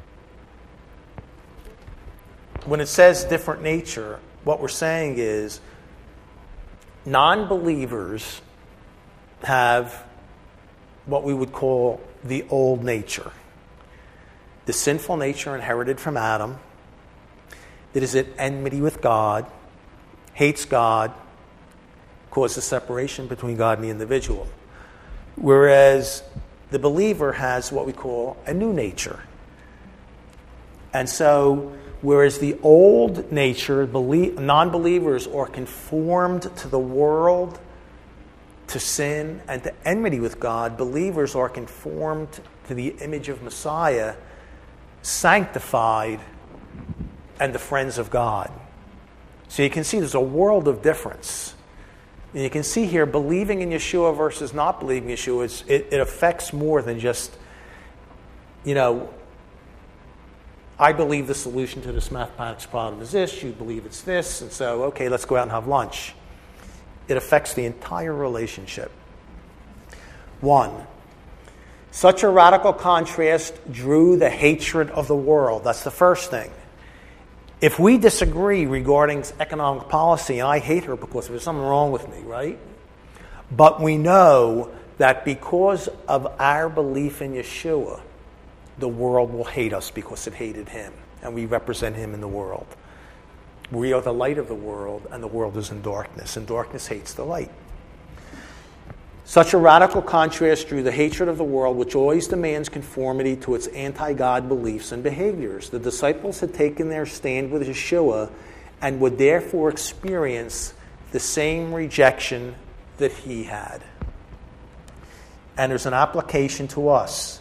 when it says different nature, what we're saying is non-believers have what we would call the old nature, the sinful nature inherited from Adam, that is at enmity with God, hates God, causes separation between God and the individual. Whereas the believer has what we call a new nature. And so, whereas the old nature, non-believers are conformed to the world, to sin, and to enmity with God, believers are conformed to the image of Messiah, sanctified, and the friends of God. So you can see there's a world of difference. And you can see here, believing in Yeshua versus not believing in Yeshua, it's, it, it affects more than just, you know, I believe the solution to this mathematics problem is this, you believe it's this, and so, okay, let's go out and have lunch. It affects the entire relationship. One, such a radical contrast drew the hatred of the world. That's the first thing. If we disagree regarding economic policy, and I hate her because there's something wrong with me, right? But we know that because of our belief in Yeshua, the world will hate us because it hated him, and we represent him in the world. We are the light of the world, and the world is in darkness, and darkness hates the light. Such a radical contrast drew the hatred of the world, which always demands conformity to its anti-God beliefs and behaviors. The disciples had taken their stand with Yeshua and would therefore experience the same rejection that he had. And there's an application to us.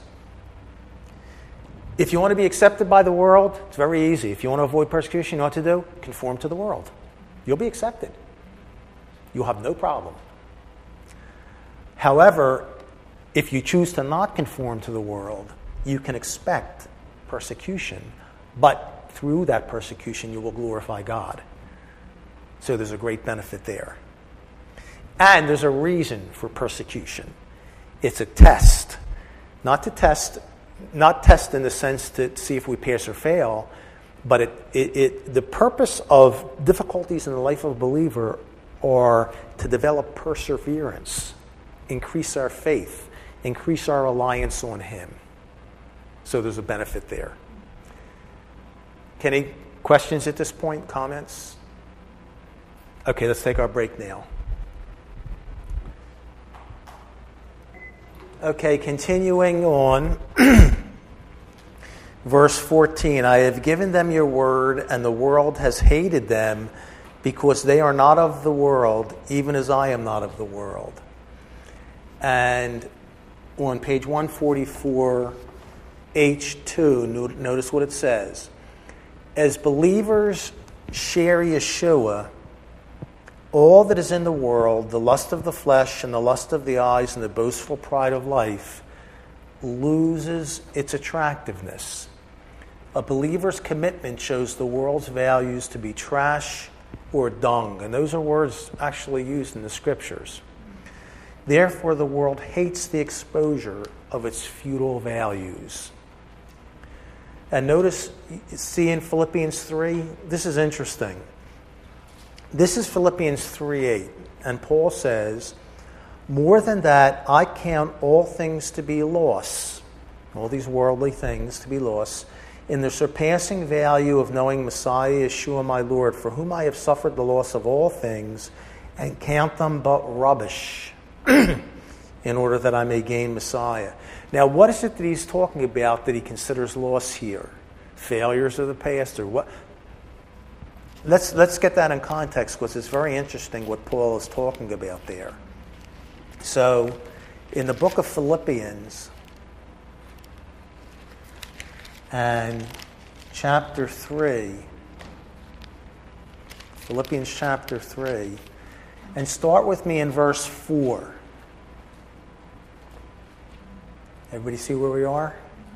If you want to be accepted by the world, it's very easy. If you want to avoid persecution, you know what to do? Conform to the world. You'll be accepted. You'll have no problem. However, if you choose to not conform to the world, you can expect persecution, but through that persecution you will glorify God. So there's a great benefit there. And there's a reason for persecution. It's a test. Not to test, not test in the sense to see if we pass or fail, but it, it, it, the purpose of difficulties in the life of a believer are to develop perseverance, increase our faith, increase our reliance on him. So there's a benefit there. Any questions at this point? Comments? Okay, let's take our break now. Okay, continuing on. Verse fourteen, I have given them your word, and the world has hated them, because they are not of the world, even as I am not of the world. And on page one forty-four, H two, notice what it says. As believers share Yeshua, all that is in the world, the lust of the flesh and the lust of the eyes and the boastful pride of life, loses its attractiveness. A believer's commitment shows the world's values to be trash or dung. And those are words actually used in the scriptures. Therefore, the world hates the exposure of its futile values. And notice, see in Philippians three, this is interesting. This is Philippians three eight. And Paul says, more than that, I count all things to be loss, all these worldly things to be loss, in the surpassing value of knowing Messiah Yeshua my Lord, for whom I have suffered the loss of all things, and count them but rubbish, in order that I may gain Messiah. Now, what is it that he's talking about that he considers loss here? Failures of the past, or what? Let's let's get that in context, because it's very interesting what Paul is talking about there. So, in the book of Philippians, and chapter three, Philippians chapter three, and start with me in verse four. Everybody see where we are?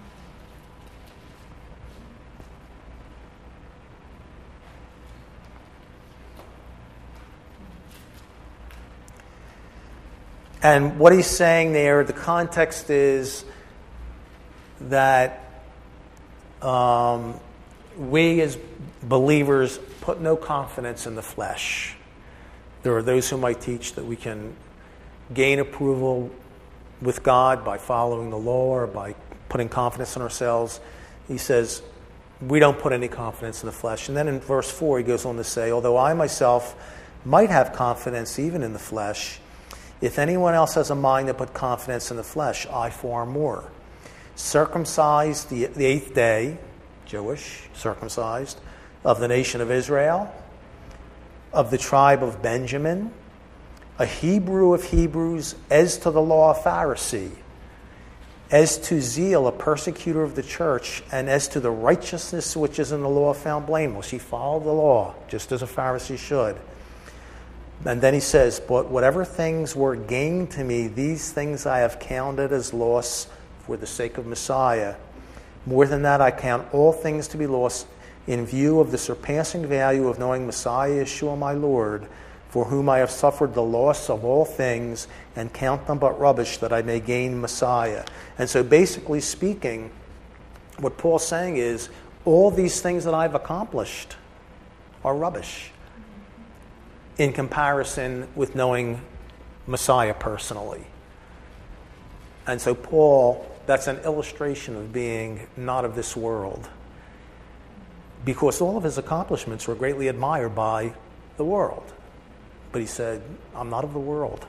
And what he's saying there, the context is that um, we as believers put no confidence in the flesh. There are those who might teach that we can gain approval with God by following the law or by putting confidence in ourselves. He says, we don't put any confidence in the flesh. And then in verse four, he goes on to say, although I myself might have confidence even in the flesh, if anyone else has a mind to put confidence in the flesh, I far more. Circumcised the, the eighth day, Jewish, circumcised, of the nation of Israel, of the tribe of Benjamin, a Hebrew of Hebrews, as to the law a Pharisee, as to zeal a persecutor of the church, and as to the righteousness which is in the law found blameless. He followed the law, just as a Pharisee should. And then he says, but whatever things were gained to me, these things I have counted as loss for the sake of Messiah. More than that, I count all things to be lost in view of the surpassing value of knowing Messiah Yeshua my Lord, for whom I have suffered the loss of all things, and count them but rubbish, that I may gain Messiah. And so basically speaking, what Paul's saying is, all these things that I've accomplished are rubbish in comparison with knowing Messiah personally. And so Paul, that's an illustration of being not of this world, because all of his accomplishments were greatly admired by the world. But he said, I'm not of the world.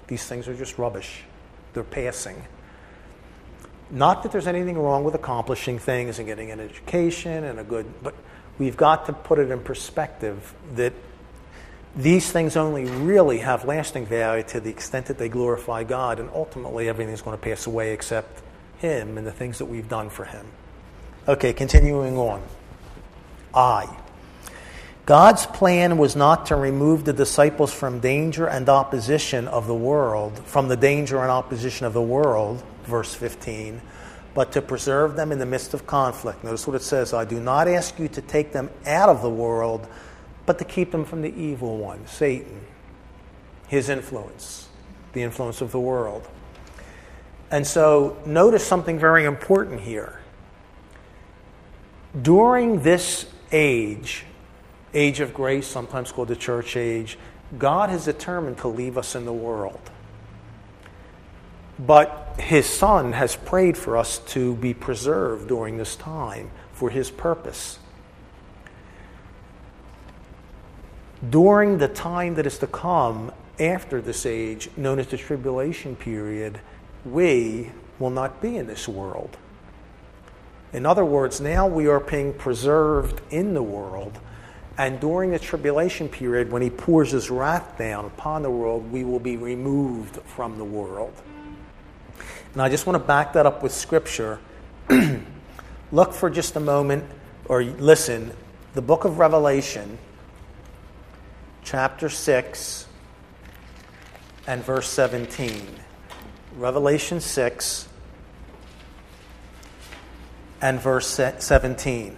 These things are just rubbish. They're passing. Not that there's anything wrong with accomplishing things and getting an education and a good, but we've got to put it in perspective that these things only really have lasting value to the extent that they glorify God, and ultimately everything's going to pass away except Him and the things that we've done for Him. Okay, continuing on. I. God's plan was not to remove the disciples from danger and opposition of the world, from the danger and opposition of the world, verse fifteen, but to preserve them in the midst of conflict. Notice what it says, I do not ask you to take them out of the world, but to keep them from the evil one, Satan, his influence, the influence of the world. And so notice something very important here. During this age, age of grace, sometimes called the church age, God has determined to leave us in the world. But His Son has prayed for us to be preserved during this time for His purpose. During the time that is to come after this age, known as the tribulation period, we will not be in this world. In other words, now we are being preserved in the world, and during the tribulation period, when He pours His wrath down upon the world, we will be removed from the world. And I just want to back that up with Scripture. Look for just a moment, or listen, the book of Revelation, chapter six and verse seventeen. Revelation six and verse seventeen.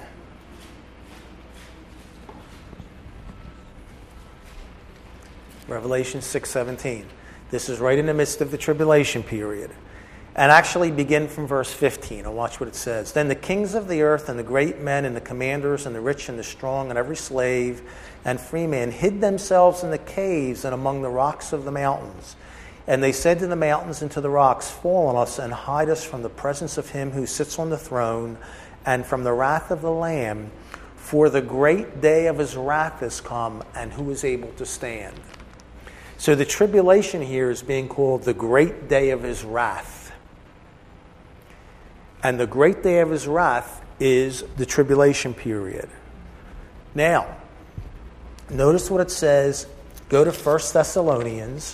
Revelation six seventeen. This is right in the midst of the tribulation period. And actually begin from verse fifteen. And watch what it says. Then the kings of the earth and the great men and the commanders and the rich and the strong and every slave and free man hid themselves in the caves and among the rocks of the mountains. And they said to the mountains and to the rocks, fall on us and hide us from the presence of Him who sits on the throne and from the wrath of the Lamb, for the great day of His wrath is come, and who is able to stand? So the tribulation here is being called the great day of His wrath. And the great day of His wrath is the tribulation period. Now, notice what it says. Go to First Thessalonians.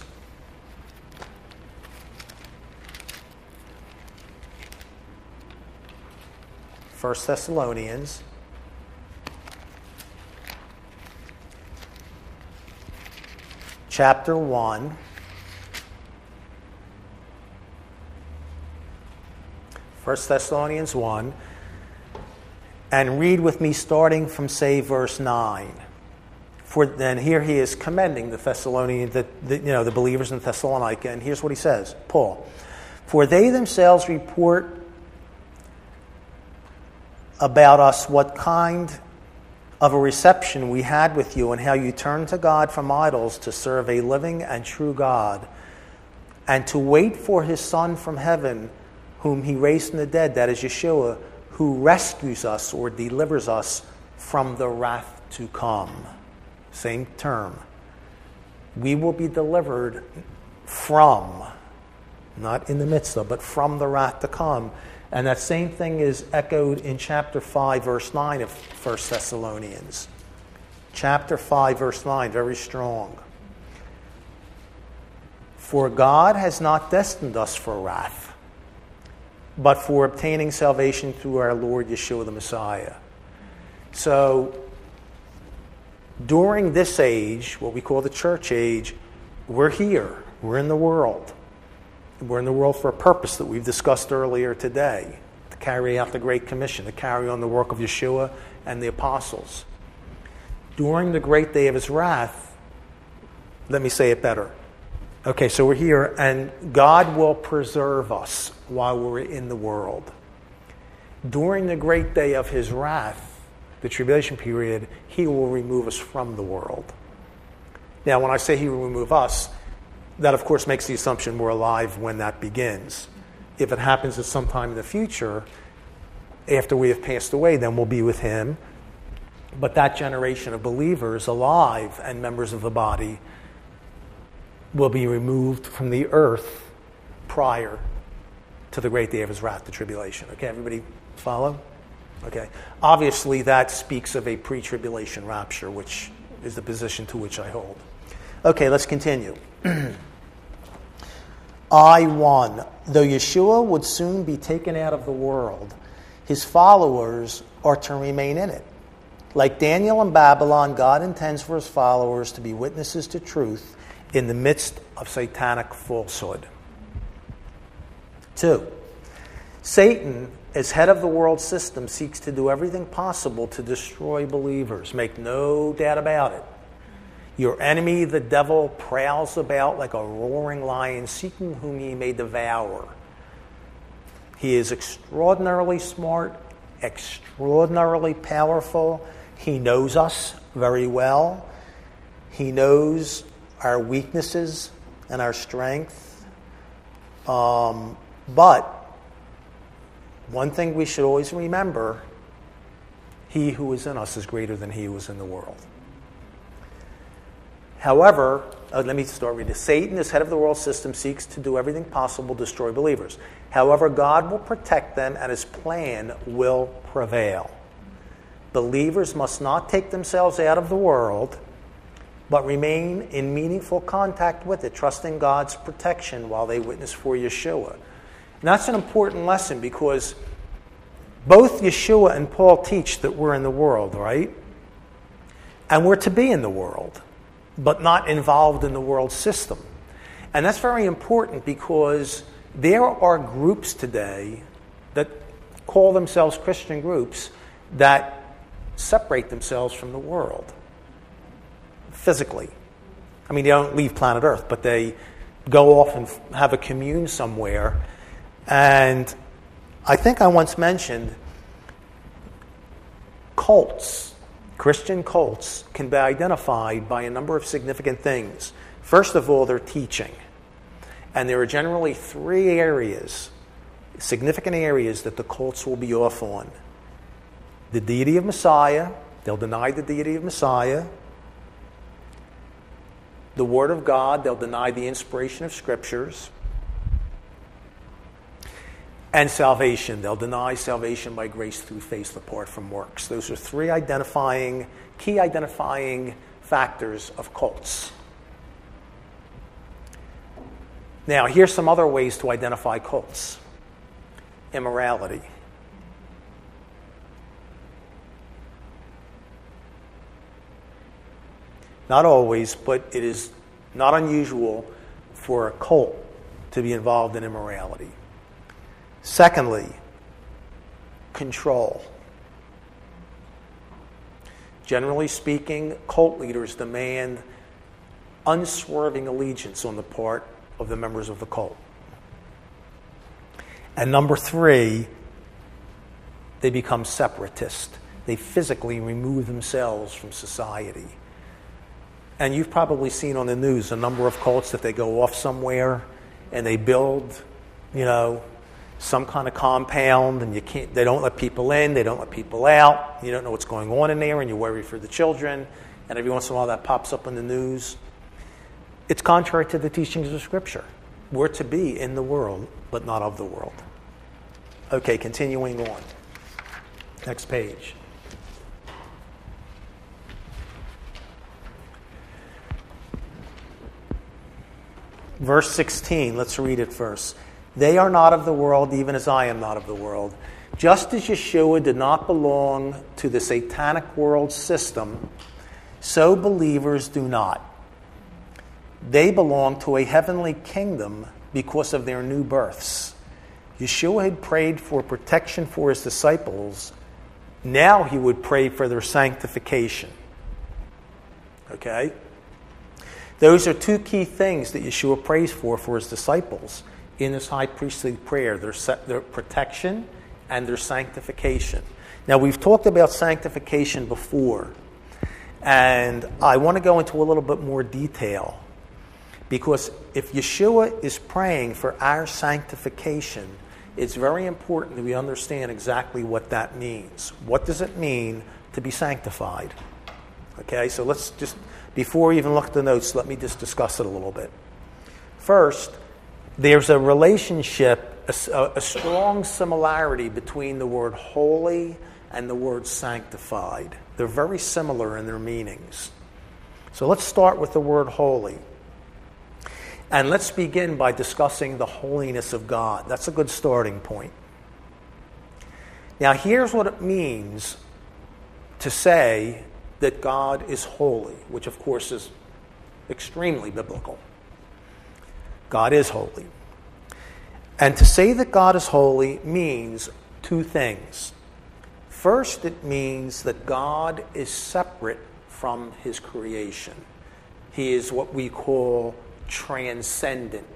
First Thessalonians. Chapter one. First Thessalonians one. And read with me starting from, say, verse nine. For then here he is commending the Thessalonians, the, the, you know, the believers in Thessalonica, and here's what he says, Paul. For they themselves report about us what kind of a reception we had with you, and how you turned to God from idols to serve a living and true God, and to wait for His Son from heaven, whom He raised from the dead, that is Yeshua, who rescues us or delivers us from the wrath to come. Same term. We will be delivered from, not in the midst of, but from the wrath to come. And that same thing is echoed in chapter five, verse nine of First Thessalonians. Chapter five, verse nine, very strong. For God has not destined us for wrath, but for obtaining salvation through our Lord Yeshua the Messiah. So, during this age, what we call the church age, we're here. We're in the world. We're in the world for a purpose that we've discussed earlier today, to carry out the Great Commission, to carry on the work of Yeshua and the apostles. During the great day of His wrath, let me say it better. Okay, so we're here, and God will preserve us while we're in the world. During the great day of His wrath, the tribulation period, He will remove us from the world. Now, when I say He will remove us, that, of course, makes the assumption we're alive when that begins. If it happens at some time in the future, after we have passed away, then we'll be with Him. But that generation of believers alive and members of the body will be removed from the earth prior to the great day of his wrath, the tribulation. Okay, everybody follow? Okay. Obviously, that speaks of a pre-tribulation rapture, which is the position to which I hold. Okay, let's continue. I one. Though Yeshua would soon be taken out of the world, his followers are to remain in it. Like Daniel in Babylon, God intends for his followers to be witnesses to truth in the midst of satanic falsehood. Two, Satan, as head of the world system, seeks to do everything possible to destroy believers. Make no doubt about it. Your enemy, the devil, prowls about like a roaring lion, seeking whom he may devour. He is extraordinarily smart, extraordinarily powerful. He knows us very well. He knows our weaknesses and our strength. Um, but one thing we should always remember, he who is in us is greater than he who is in the world. However, uh, let me start reading. Satan, as head of the world system, seeks to do everything possible to destroy believers. However, God will protect them and his plan will prevail. Believers must not take themselves out of the world, but remain in meaningful contact with it, trusting God's protection while they witness for Yeshua. And that's an important lesson because both Yeshua and Paul teach that we're in the world, right? And we're to be in the world, but not involved in the world system. And that's very important because there are groups today that call themselves Christian groups that separate themselves from the world physically. I mean, they don't leave planet Earth, but they go off and have a commune somewhere. And I think I once mentioned cults, Christian cults, can be identified by a number of significant things. First of all, their teaching. And there are generally three areas, significant areas, that the cults will be off on. The deity of Messiah, they'll deny the deity of Messiah. The Word of God, they'll deny the inspiration of Scriptures. And salvation, they'll deny salvation by grace through faith apart from works. Those are three identifying, key identifying factors of cults. Now, here's some other ways to identify cults. Immorality. Not always, but it is not unusual for a cult to be involved in immorality. Secondly, control. Generally speaking, cult leaders demand unswerving allegiance on the part of the members of the cult. And number three, they become separatist. They physically remove themselves from society. And you've probably seen on the news a number of cults that they go off somewhere and they build, you know, some kind of compound, and you can't. They don't let people in, they don't let people out. You don't know what's going on in there, and you worry for the children. And every once in a while, that pops up in the news. It's contrary to the teachings of Scripture. We're to be in the world, but not of the world. Okay, continuing on. Next page. Verse sixteen, let's read it first. They are not of the world, even as I am not of the world. Just as Yeshua did not belong to the satanic world system, so believers do not. They belong to a heavenly kingdom because of their new births. Yeshua had prayed for protection for his disciples. Now he would pray for their sanctification. Okay? Those are two key things that Yeshua prays for for his disciples in his high priestly prayer, their, their protection and their sanctification. Now, we've talked about sanctification before, and I want to go into a little bit more detail, because if Yeshua is praying for our sanctification, it's very important that we understand exactly what that means. What does it mean to be sanctified? Okay, so let's just, before we even look at the notes, let me just discuss it a little bit. First, there's a relationship, a, a strong similarity between the word holy and the word sanctified. They're very similar in their meanings. So let's start with the word holy. And let's begin by discussing the holiness of God. That's a good starting point. Now, here's what it means to say that God is holy, which of course is extremely biblical. God is holy. And to say that God is holy means two things. First, it means that God is separate from his creation. He is what we call transcendent.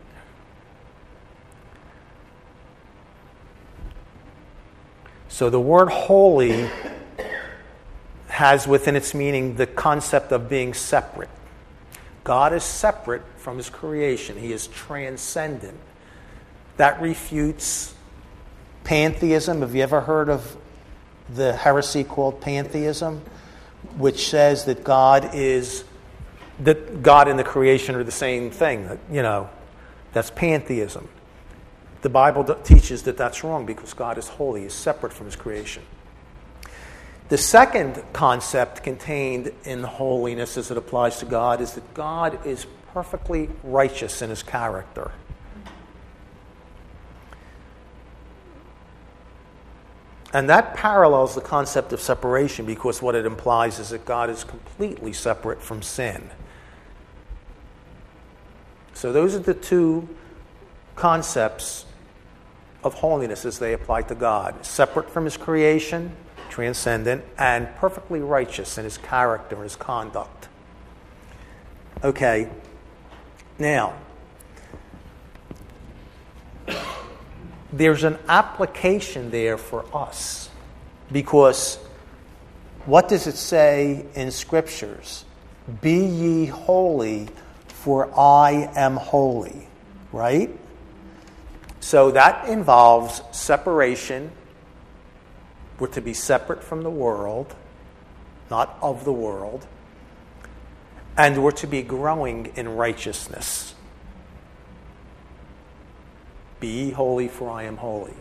So the word holy has within its meaning the concept of being separate. God is separate from his creation. He is transcendent. That refutes pantheism. Have you ever heard of the heresy called pantheism, which says that God is that God and the creation are the same thing? You know, that's pantheism. The Bible teaches that that's wrong because God is holy. He is separate from his creation. The second concept contained in holiness as it applies to God is that God is perfectly righteous in his character. And that parallels the concept of separation because what it implies is that God is completely separate from sin. So those are the two concepts of holiness as they apply to God. Separate from his creation, transcendent, and perfectly righteous in his character and his conduct. Okay, now, there's an application there for us because what does it say in Scriptures? Be ye holy, for I am holy, right? So that involves separation. We're to be separate from the world, not of the world. And we're to be growing in righteousness. Be ye holy, for I am holy.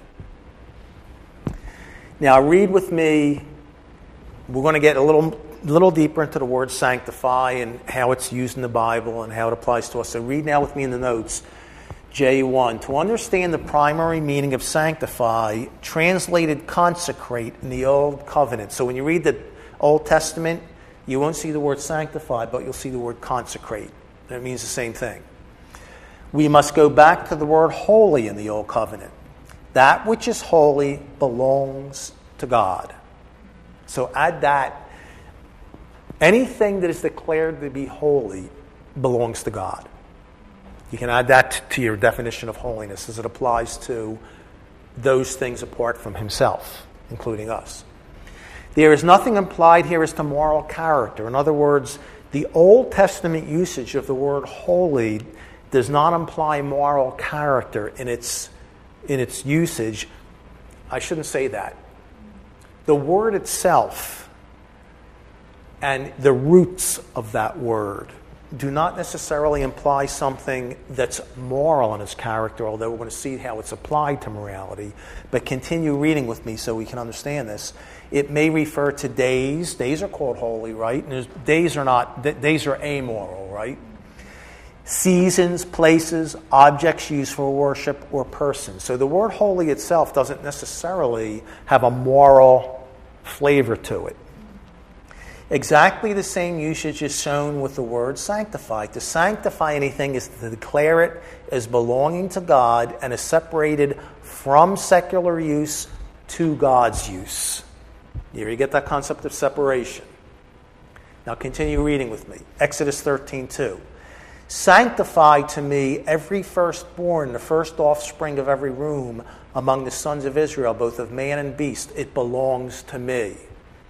Now read with me. We're going to get a little, little deeper into the word sanctify and how it's used in the Bible and how it applies to us. So read now with me in the notes. J one, to understand the primary meaning of sanctify, translated consecrate in the Old Covenant. So when you read the Old Testament, you won't see the word sanctify, but you'll see the word consecrate. And it means the same thing. We must go back to the word holy in the Old Covenant. That which is holy belongs to God. So add that. Anything that is declared to be holy belongs to God. You can add that to your definition of holiness as it applies to those things apart from himself, including us. There is nothing implied here as to moral character. In other words, the Old Testament usage of the word holy does not imply moral character in its, in its usage. I shouldn't say that. The word itself and the roots of that word do not necessarily imply something that's moral in its character, although we're going to see how it's applied to morality. But continue reading with me so we can understand this. It may refer to days. Days are called holy, right? And days are not. Days are amoral, right? Seasons, places, objects used for worship, or persons. So the word holy itself doesn't necessarily have a moral flavor to it. Exactly the same usage is shown with the word sanctify. To sanctify anything is to declare it as belonging to God and is separated from secular use to God's use. Here you get that concept of separation. Now continue reading with me. Exodus thirteen two. Sanctify to me every firstborn, the first offspring of every womb among the sons of Israel, both of man and beast. It belongs to me.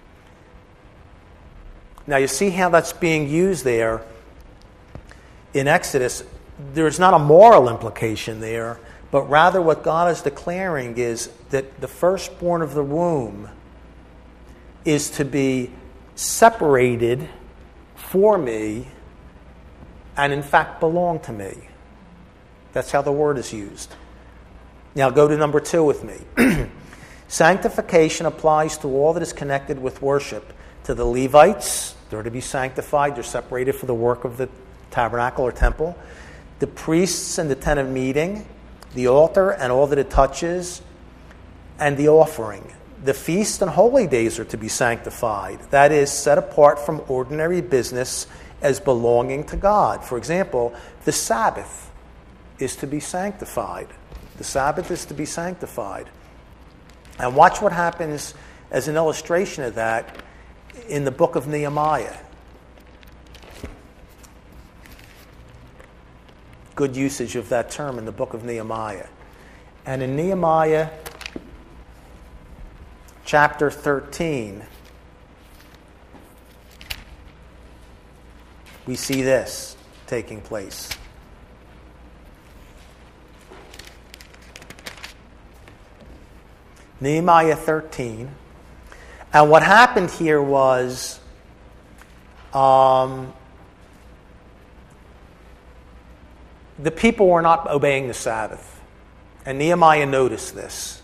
Now you see how that's being used there in Exodus. There's not a moral implication there, but rather what God is declaring is that the firstborn of the womb is to be separated for me and in fact belong to me. That's how the word is used. Now go to number two with me. Sanctification applies to all that is connected with worship. To the Levites, they're to be sanctified. They're separated for the work of the tabernacle or temple. The priests and the tent of meeting, the altar and all that it touches, and the offering. The feasts and holy days are to be sanctified. That is, set apart from ordinary business as belonging to God. For example, the Sabbath is to be sanctified. The Sabbath is to be sanctified. And watch what happens as an illustration of that in the book of Nehemiah. Good usage of that term in the book of Nehemiah. And in Nehemiah chapter thirteen, we see this taking place. Nehemiah thirteen. And what happened here was um, the people were not obeying the Sabbath. And Nehemiah noticed this.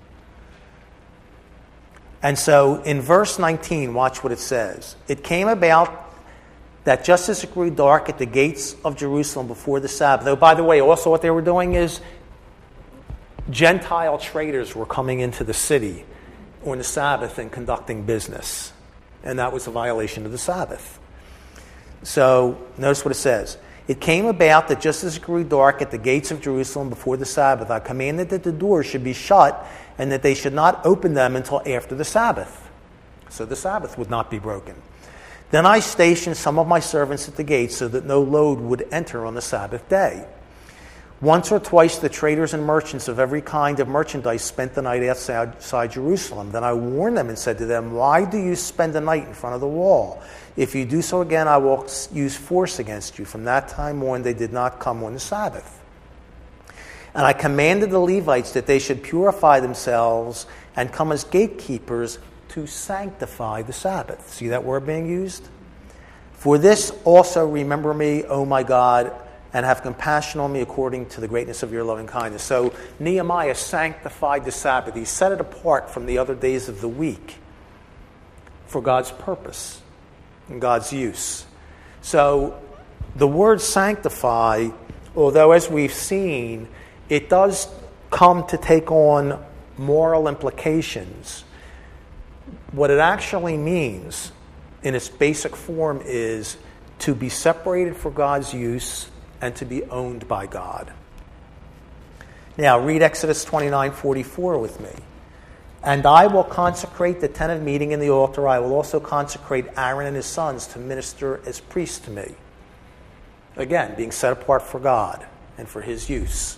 And so in verse nineteen, watch what it says. It came about that just as it grew dark at the gates of Jerusalem before the Sabbath. Oh, by the way, also what they were doing is Gentile traders were coming into the city on the Sabbath and conducting business. And that was a violation of the Sabbath. So notice what it says. It came about that just as it grew dark at the gates of Jerusalem before the Sabbath, I commanded that the doors should be shut and that they should not open them until after the Sabbath. So the Sabbath would not be broken. Then I stationed some of my servants at the gates so that no load would enter on the Sabbath day. Once or twice the traders and merchants of every kind of merchandise spent the night outside Jerusalem. Then I warned them and said to them, why do you spend the night in front of the wall? If you do so again, I will use force against you. From that time on, they did not come on the Sabbath. And I commanded the Levites that they should purify themselves and come as gatekeepers to sanctify the Sabbath. See that word being used? For this also remember me, O my God, and have compassion on me according to the greatness of your loving kindness. So Nehemiah sanctified the Sabbath. He set it apart from the other days of the week for God's purpose and God's use. So the word sanctify, although as we've seen, it does come to take on moral implications. What it actually means in its basic form is to be separated for God's use and to be owned by God. Now, read Exodus twenty-nine forty-four with me. And I will consecrate the tent of meeting and the altar. I will also consecrate Aaron and his sons to minister as priests to me. Again, being set apart for God and for his use.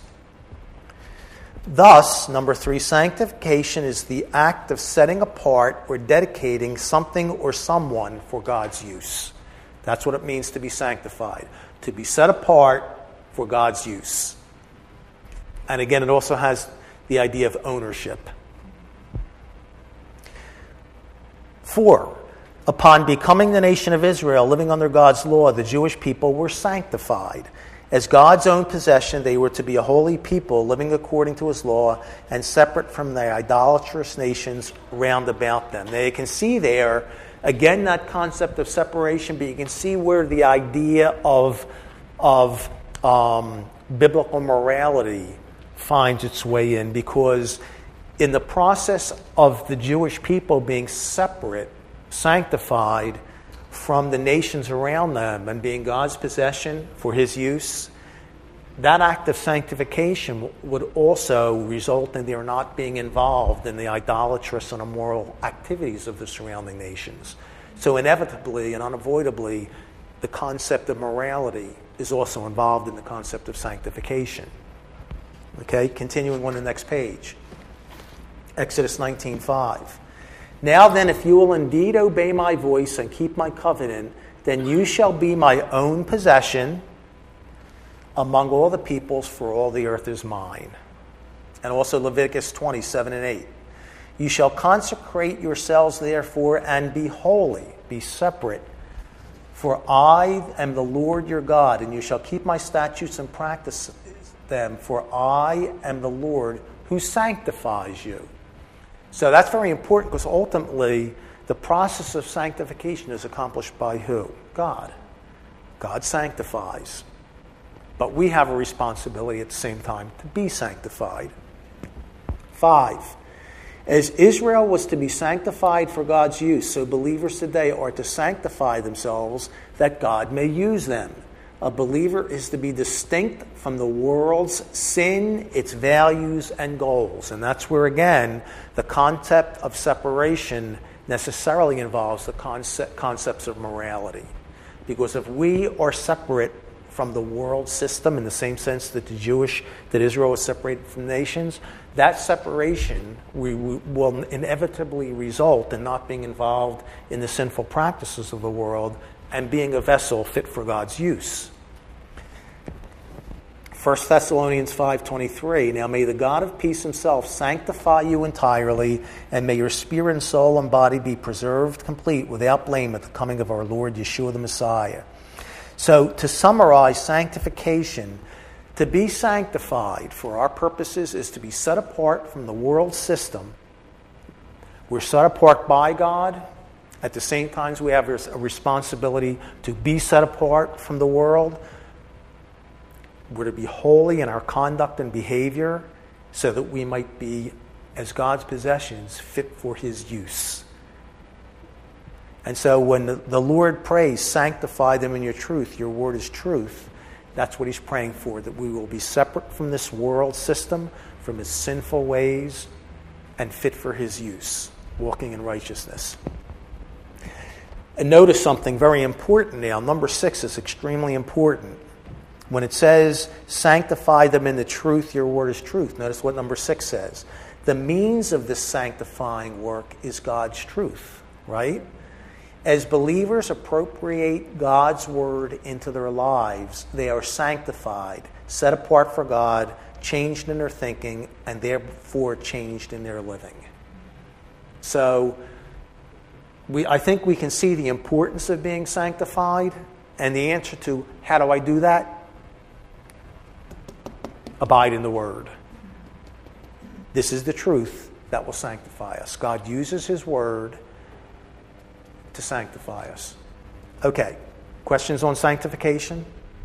Thus, number three, sanctification is the act of setting apart or dedicating something or someone for God's use. That's what it means to be sanctified. To be set apart for God's use. And again, it also has the idea of ownership. Four, upon becoming the nation of Israel, living under God's law, the Jewish people were sanctified. As God's own possession, they were to be a holy people, living according to his law, and separate from the idolatrous nations round about them. Now you can see there, again, that concept of separation, but you can see where the idea of, of um, biblical morality finds its way in, because in the process of the Jewish people being separate, sanctified from the nations around them and being God's possession for his use, that act of sanctification would also result in their not being involved in the idolatrous and immoral activities of the surrounding nations. So inevitably and unavoidably, the concept of morality is also involved in the concept of sanctification. Okay, continuing on the next page. Exodus nineteen five. Now then, if you will indeed obey my voice and keep my covenant, then you shall be my own possession among all the peoples, for all the earth is mine. And also Leviticus twenty-seven and eight. You shall consecrate yourselves therefore and be holy, be separate. For I am the Lord your God, and you shall keep my statutes and practice, them, for I am the Lord who sanctifies you. So that's very important, because ultimately the process of sanctification is accomplished by who? God. God sanctifies. But we have a responsibility at the same time to be sanctified. Five, as Israel was to be sanctified for God's use, so believers today are to sanctify themselves that God may use them. A believer is to be distinct from the world's sin, its values, and goals. And that's where, again, the concept of separation necessarily involves the concept, concepts of morality. Because if we are separate from the world system in the same sense that the Jewish, that Israel was separated from nations, that separation we, we will inevitably result in not being involved in the sinful practices of the world and being a vessel fit for God's use. First Thessalonians five twenty-three, now may the God of peace himself sanctify you entirely, and may your spirit and soul and body be preserved complete without blame at the coming of our Lord Yeshua the Messiah. So to summarize sanctification, to be sanctified for our purposes is to be set apart from the world system. We're set apart by God. At the same time, we have a responsibility to be set apart from the world. We're to be holy in our conduct and behavior so that we might be, as God's possessions, fit for his use. And so when the, the Lord prays, sanctify them in your truth, your word is truth, that's what he's praying for, that we will be separate from this world system, from its sinful ways, and fit for his use, walking in righteousness. And notice something very important now. Number six is extremely important. When it says, sanctify them in the truth, your word is truth. Notice what number six says. The means of this sanctifying work is God's truth, right? As believers appropriate God's word into their lives, they are sanctified, set apart for God, changed in their thinking, and therefore changed in their living. So, we, I think we can see the importance of being sanctified, and the answer to how do I do that? Abide in the Word. This is the truth that will sanctify us. God uses his Word to sanctify us. Okay, questions on sanctification?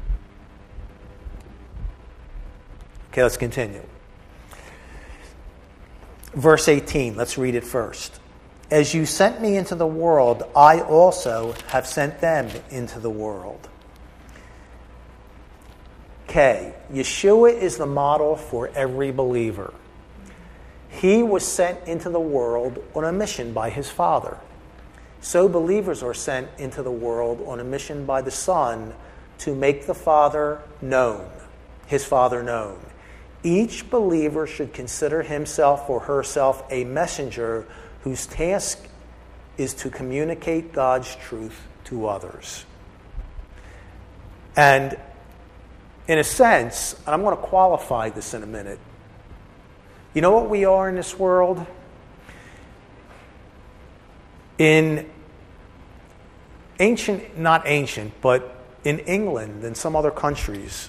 Okay, let's continue. Verse eighteen, let's read it first. As you sent me into the world, I also have sent them into the world. Okay, Yeshua is the model for every believer. He was sent into the world on a mission by his Father. So believers are sent into the world on a mission by the Son to make the Father known, his Father known. Each believer should consider himself or herself a messenger whose task is to communicate God's truth to others. And in a sense, and I'm going to qualify this in a minute, you know what we are in this world? In ancient, not ancient, but in England and some other countries,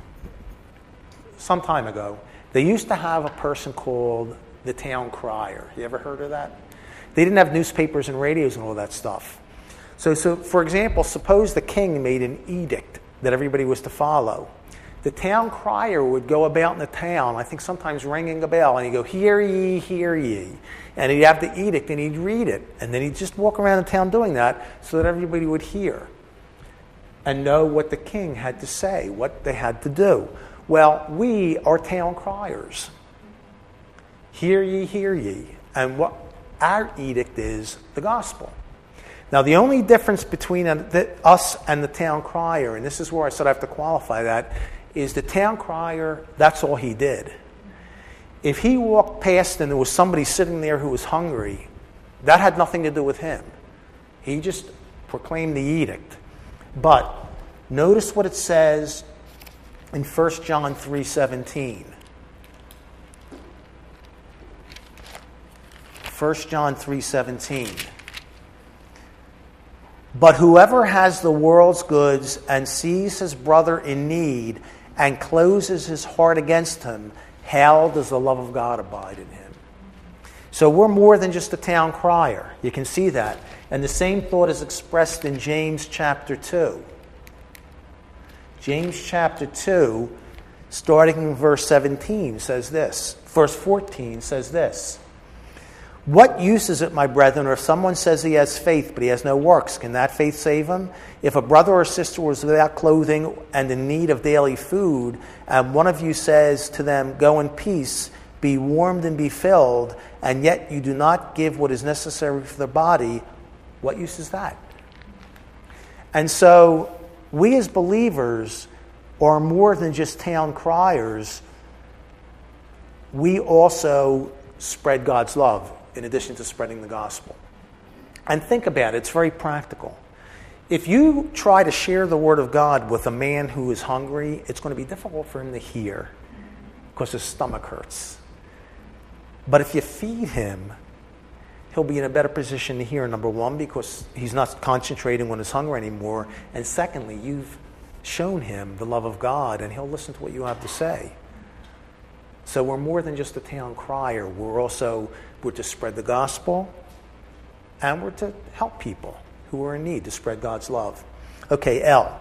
some time ago, they used to have a person called the town crier. You ever heard of that? They didn't have newspapers and radios and all that stuff. So, so for example, suppose the king made an edict that everybody was to follow. The town crier would go about in the town, I think sometimes ringing a bell, and he'd go, hear ye, hear ye. And he'd have the edict, and he'd read it. And then he'd just walk around the town doing that so that everybody would hear and know what the king had to say, what they had to do. Well, we are town criers. Hear ye, hear ye. And what our edict is, the gospel. Now, the only difference between us and the town crier, and this is where I said I have to qualify that, is the town crier, that's all he did. If he walked past and there was somebody sitting there who was hungry, that had nothing to do with him. He just proclaimed the edict. But notice what it says in First John three seventeen. First John three seventeen. But whoever has the world's goods and sees his brother in need and closes his heart against him, how does the love of God abide in him? So we're more than just a town crier. You can see that. And the same thought is expressed in James chapter two. James chapter two, starting in verse seventeen, says this. Verse fourteen says this. What use is it, my brethren, if someone says he has faith, but he has no works? Can that faith save him? If a brother or sister was without clothing and in need of daily food, and one of you says to them, go in peace, be warmed and be filled, and yet you do not give what is necessary for the body, what use is that? And so we as believers are more than just town criers. We also spread God's love in addition to spreading the gospel. And think about it, it's very practical. If you try to share the word of God with a man who is hungry, it's going to be difficult for him to hear because his stomach hurts. But if you feed him, he'll be in a better position to hear, number one, because he's not concentrating on his hunger anymore, and secondly, you've shown him the love of God, and he'll listen to what you have to say. So we're more than just a town crier. We're also, we're to spread the gospel, and we're to help people who are in need, to spread God's love. Okay, L.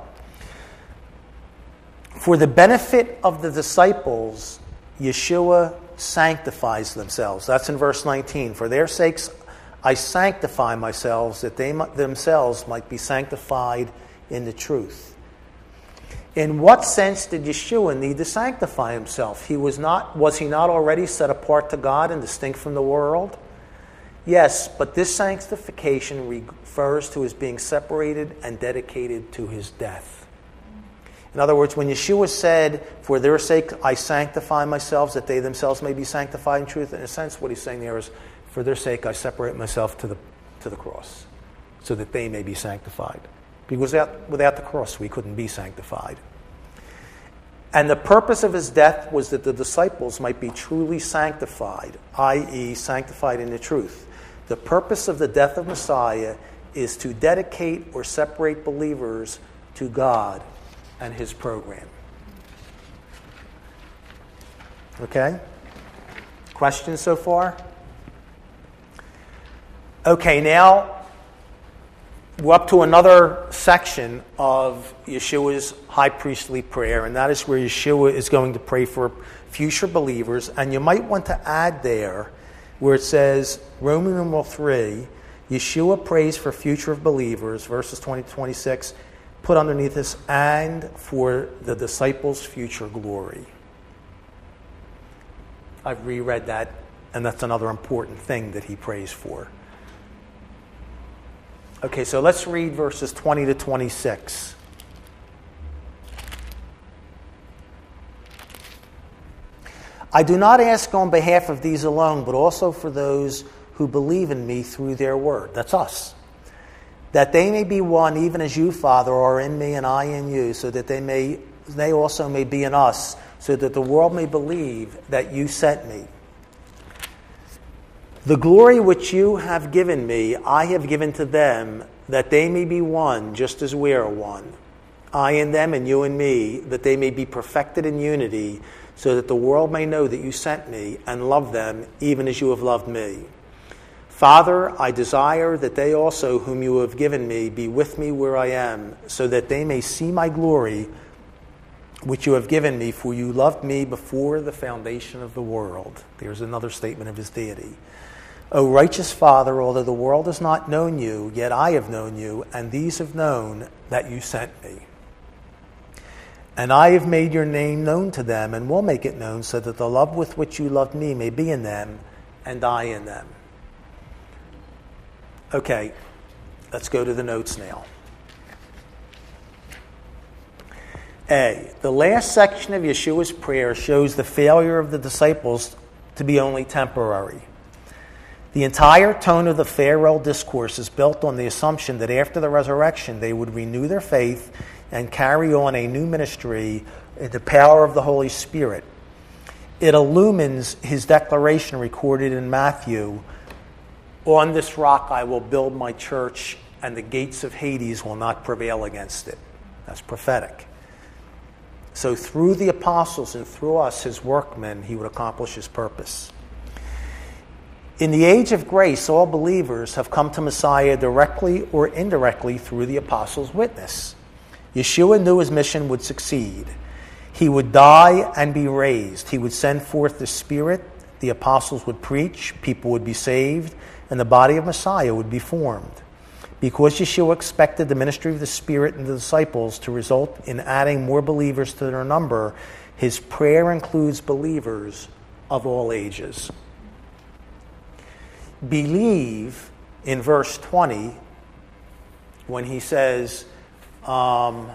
For the benefit of the disciples, Yeshua sanctifies themselves. That's in verse nineteen. For their sakes I sanctify myself, that they themselves might be sanctified in the truth. In what sense did Yeshua need to sanctify himself? He was not, was he not already set apart to God and distinct from the world? Yes, but this sanctification refers to his being separated and dedicated to his death. In other words, when Yeshua said, for their sake I sanctify myself, that they themselves may be sanctified in truth, in a sense what he's saying there is, for their sake I separate myself to the, to the cross, so that they may be sanctified. Because without, without the cross, we couldn't be sanctified. And the purpose of his death was that the disciples might be truly sanctified, that is, sanctified in the truth. The purpose of the death of Messiah is to dedicate or separate believers to God and his program. Okay? Questions so far? Okay, now we're up to another section of Yeshua's high priestly prayer, and that is where Yeshua is going to pray for future believers. And you might want to add there where it says, Roman numeral three, Yeshua prays for future believers, verses twenty to twenty-six, put underneath this, and for the disciples' future glory. I've reread that, and that's another important thing that he prays for. Okay, so let's read verses twenty to twenty-six. I do not ask on behalf of these alone, but also for those who believe in me through their word. That's us. That they may be one, even as you, Father, are in me and I in you, so that they may they also may be in us, so that the world may believe that you sent me. The glory which you have given me, I have given to them, that they may be one, just as we are one. I in them and you in me, that they may be perfected in unity, so that the world may know that you sent me and love them, even as you have loved me. Father, I desire that they also, whom you have given me, be with me where I am, so that they may see my glory, which you have given me, for you loved me before the foundation of the world. There's another statement of his deity. O righteous Father, although the world has not known you, yet I have known you, and these have known that you sent me. And I have made your name known to them, and will make it known, so that the love with which you loved me may be in them, and I in them. Okay, let's go to the notes now. A, the last section of Yeshua's prayer shows the failure of the disciples to be only temporary. The entire tone of the farewell discourse is built on the assumption that after the resurrection they would renew their faith and carry on a new ministry in the power of the Holy Spirit. It illumines his declaration recorded in Matthew, on this rock I will build my church, and the gates of Hades will not prevail against it. That's prophetic. So through the apostles and through us, his workmen, he would accomplish his purpose. In the age of grace, all believers have come to Messiah directly or indirectly through the apostles' witness. Yeshua knew his mission would succeed. He would die and be raised. He would send forth the Spirit. The apostles would preach. People would be saved. And the body of Messiah would be formed. Because Yeshua expected the ministry of the Spirit and the disciples to result in adding more believers to their number, his prayer includes believers of all ages. Believe, in verse twenty, when he says, um,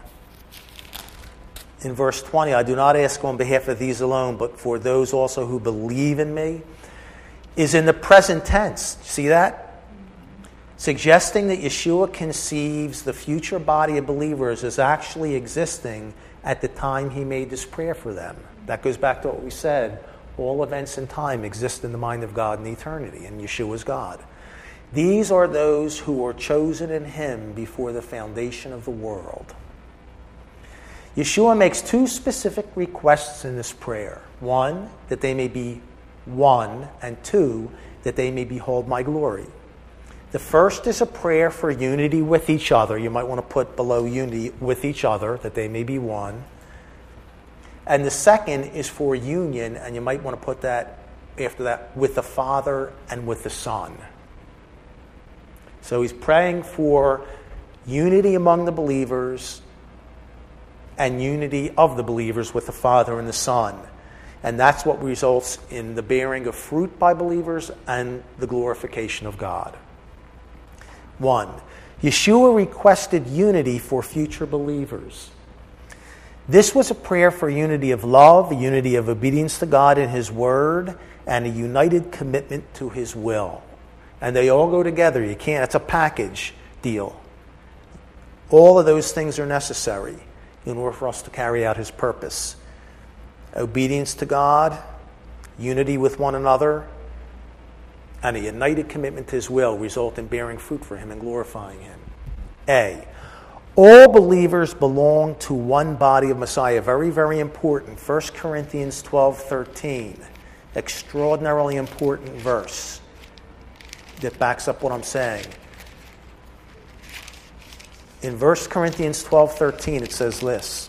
in verse twenty, I do not ask on behalf of these alone, but for those also who believe in me, is in the present tense. See that? Suggesting that Yeshua conceives the future body of believers as actually existing at the time he made this prayer for them. That goes back to what we said. All events in time exist in the mind of God in eternity, and Yeshua is God. These are those who were chosen in him before the foundation of the world. Yeshua makes two specific requests in this prayer. One, that they may be one, and two, that they may behold my glory. The first is a prayer for unity with each other. You might want to put below unity with each other, that they may be one. And the second is for union, and you might want to put that after that, with the Father and with the Son. So he's praying for unity among the believers and unity of the believers with the Father and the Son. And that's what results in the bearing of fruit by believers and the glorification of God. One, Yeshua requested unity for future believers. This was a prayer for unity of love, a unity of obedience to God and his word, and a united commitment to his will. And they all go together. You can't, it's a package deal. All of those things are necessary in order for us to carry out his purpose. Obedience to God, unity with one another, and a united commitment to his will result in bearing fruit for him and glorifying him. A, all believers belong to one body of Messiah. Very, very important. First Corinthians twelve thirteen. Extraordinarily important verse that backs up what I'm saying. In First Corinthians twelve thirteen, it says this.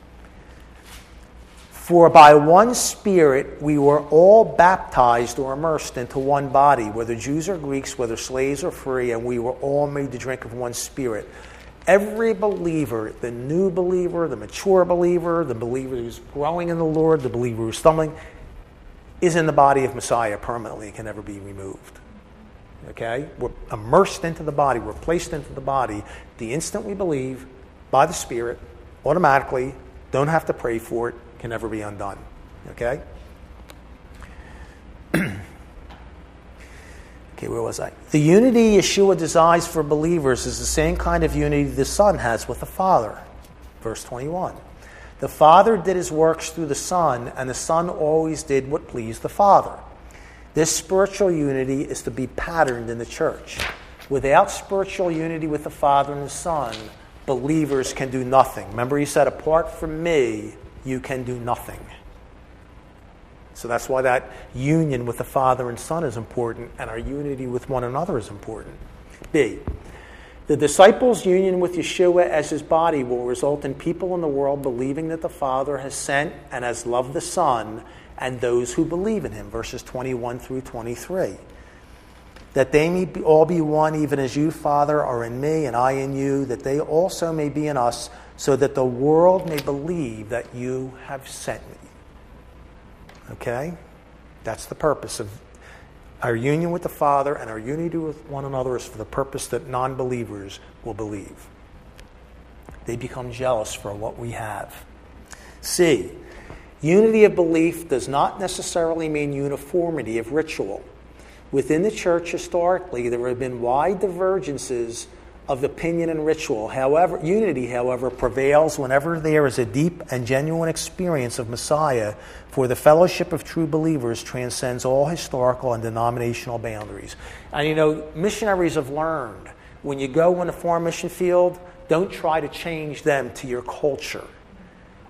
For by one Spirit we were all baptized or immersed into one body, whether Jews or Greeks, whether slaves or free, and we were all made to drink of one Spirit. Every believer, the new believer, the mature believer, the believer who's growing in the Lord, the believer who's stumbling, is in the body of Messiah permanently and can never be removed. Okay? We're immersed into the body. We're placed into the body. The instant we believe, by the Spirit, automatically, don't have to pray for it, can never be undone. Okay? Okay, where was I? The unity Yeshua desires for believers is the same kind of unity the Son has with the Father. Verse twenty-one. The Father did his works through the Son, and the Son always did what pleased the Father. This spiritual unity is to be patterned in the church. Without spiritual unity with the Father and the Son, believers can do nothing. Remember, he said, apart from me, you can do nothing. So that's why that union with the Father and Son is important, and our unity with one another is important. B, the disciples' union with Yeshua as his body will result in people in the world believing that the Father has sent and has loved the Son and those who believe in him, verses twenty-one through twenty-three. That they may be, all be one, even as you, Father, are in me and I in you, that they also may be in us, so that the world may believe that you have sent me. Okay? That's the purpose of our union with the Father, and our unity with one another is for the purpose that non-believers will believe. They become jealous for what we have. C, unity of belief does not necessarily mean uniformity of ritual. Within the church historically, there have been wide divergences of opinion and ritual. However, unity, however, prevails whenever there is a deep and genuine experience of Messiah, for the fellowship of true believers transcends all historical and denominational boundaries. And you know, missionaries have learned, when you go in a foreign mission field, don't try to change them to your culture.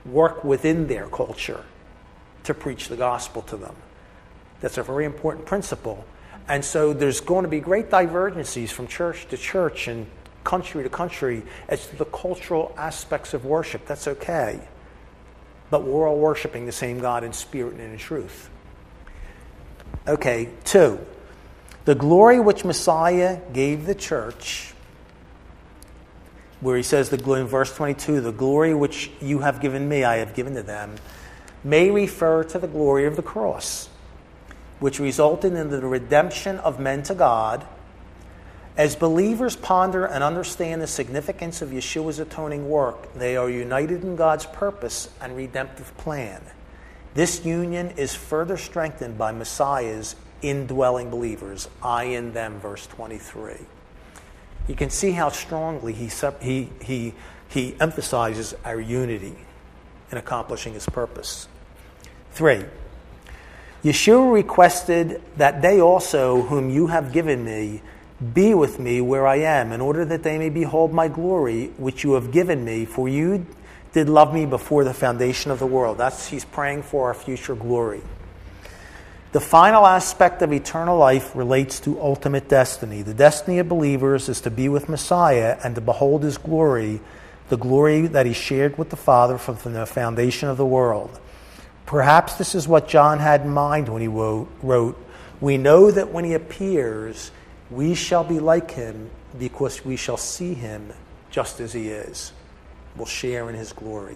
work within their culture to preach the gospel to them. That's a very important principle. And so there's going to be great divergencies from church to church and country to country as to the cultural aspects of worship. That's okay. But we're all worshiping the same God in spirit and in truth. Okay, two. The glory which Messiah gave the church, where he says, the in verse twenty-two, the glory which you have given me, I have given to them, may refer to the glory of the cross, which resulted in the redemption of men to God. As believers ponder and understand the significance of Yeshua's atoning work, they are united in God's purpose and redemptive plan. This union is further strengthened by Messiah's indwelling believers, I in them, verse twenty-three. You can see how strongly he, he, he, he emphasizes our unity in accomplishing his purpose. Three, Yeshua requested that they also, whom you have given me, be with me where I am, in order that they may behold my glory, which you have given me, for you did love me before the foundation of the world. That's, he's praying for our future glory. The final aspect of eternal life relates to ultimate destiny. The destiny of believers is to be with Messiah and to behold his glory, the glory that he shared with the Father from the foundation of the world. Perhaps this is what John had in mind when he wrote, we know that when he appears, we shall be like him because we shall see him just as he is. We'll share in his glory.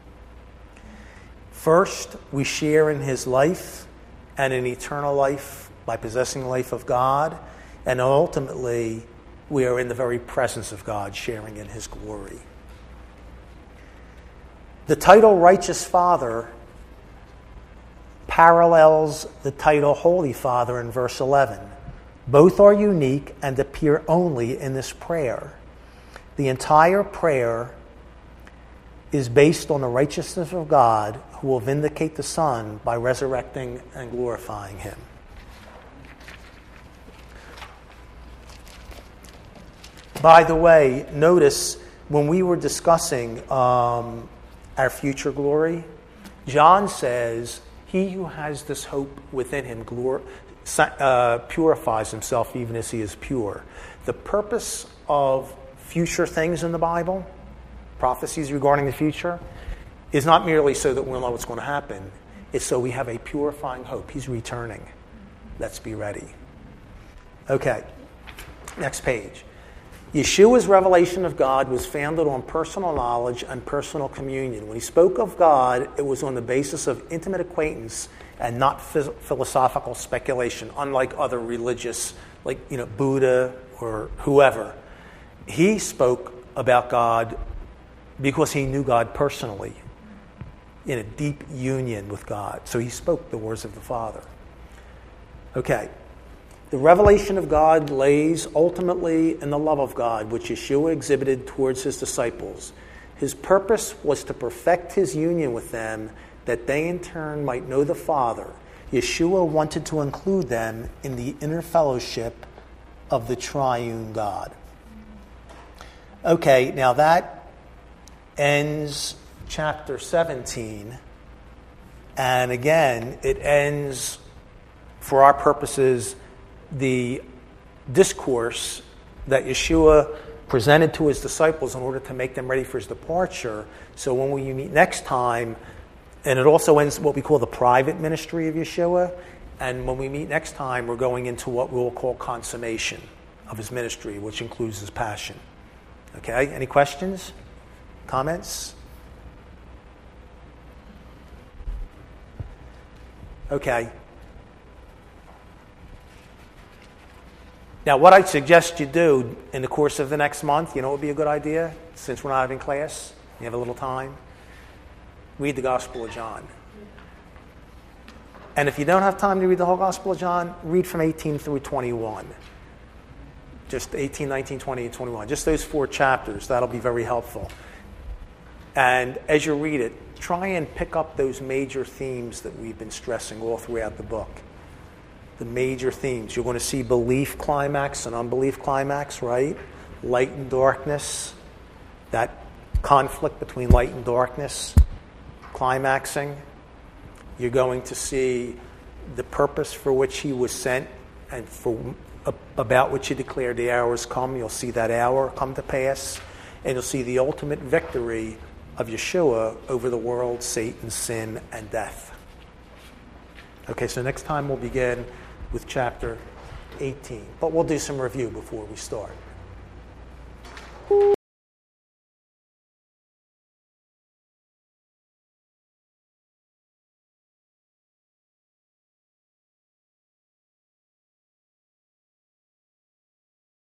First, we share in his life and in eternal life by possessing the life of God. And ultimately, we are in the very presence of God, sharing in his glory. The title Righteous Father parallels the title Holy Father in verse eleven. Both are unique and appear only in this prayer. The entire prayer is based on the righteousness of God, who will vindicate the Son by resurrecting and glorifying him. By the way, notice when we were discussing um, our future glory, John says, he who has this hope within him glor- uh, purifies himself even as he is pure. The purpose of future things in the Bible, prophecies regarding the future, is not merely so that we'll know what's going to happen. It's so we have a purifying hope. He's returning. Let's be ready. Okay, next page. Yeshua's revelation of God was founded on personal knowledge and personal communion. When he spoke of God, it was on the basis of intimate acquaintance and not phys- philosophical speculation, unlike other religious, like you know Buddha or whoever. He spoke about God because he knew God personally, in a deep union with God. So he spoke the words of the Father. Okay. The revelation of God lays ultimately in the love of God, which Yeshua exhibited towards his disciples. His purpose was to perfect his union with them, that they in turn might know the Father. Yeshua wanted to include them in the inner fellowship of the triune God. Okay, now that ends chapter seventeen. And again, it ends, for our purposes, the discourse that Yeshua presented to his disciples in order to make them ready for his departure. So when we meet next time, and it also ends what we call the private ministry of Yeshua, and when we meet next time, we're going into what we'll call consummation of his ministry, which includes his passion. Okay, any questions? Comments? Okay. Now, what I'd suggest you do in the course of the next month, you know what would be a good idea, since we're not having class, you have a little time? Read the Gospel of John. And if you don't have time to read the whole Gospel of John, read from eighteen through twenty-one. Just eighteen, nineteen, twenty, and twenty-one. Just those four chapters. That'll be very helpful. And as you read it, try and pick up those major themes that we've been stressing all throughout the book. The major themes. You're going to see belief climax and unbelief climax, right? Light and darkness. That conflict between light and darkness. climaxing. You're going to see the purpose for which he was sent and for about which he declared the hour has come. You'll see that hour come to pass, and you'll see the ultimate victory of Yeshua over the world, Satan, sin, and death. Okay, so next time we'll begin with chapter eighteen, but we'll do some review before we start.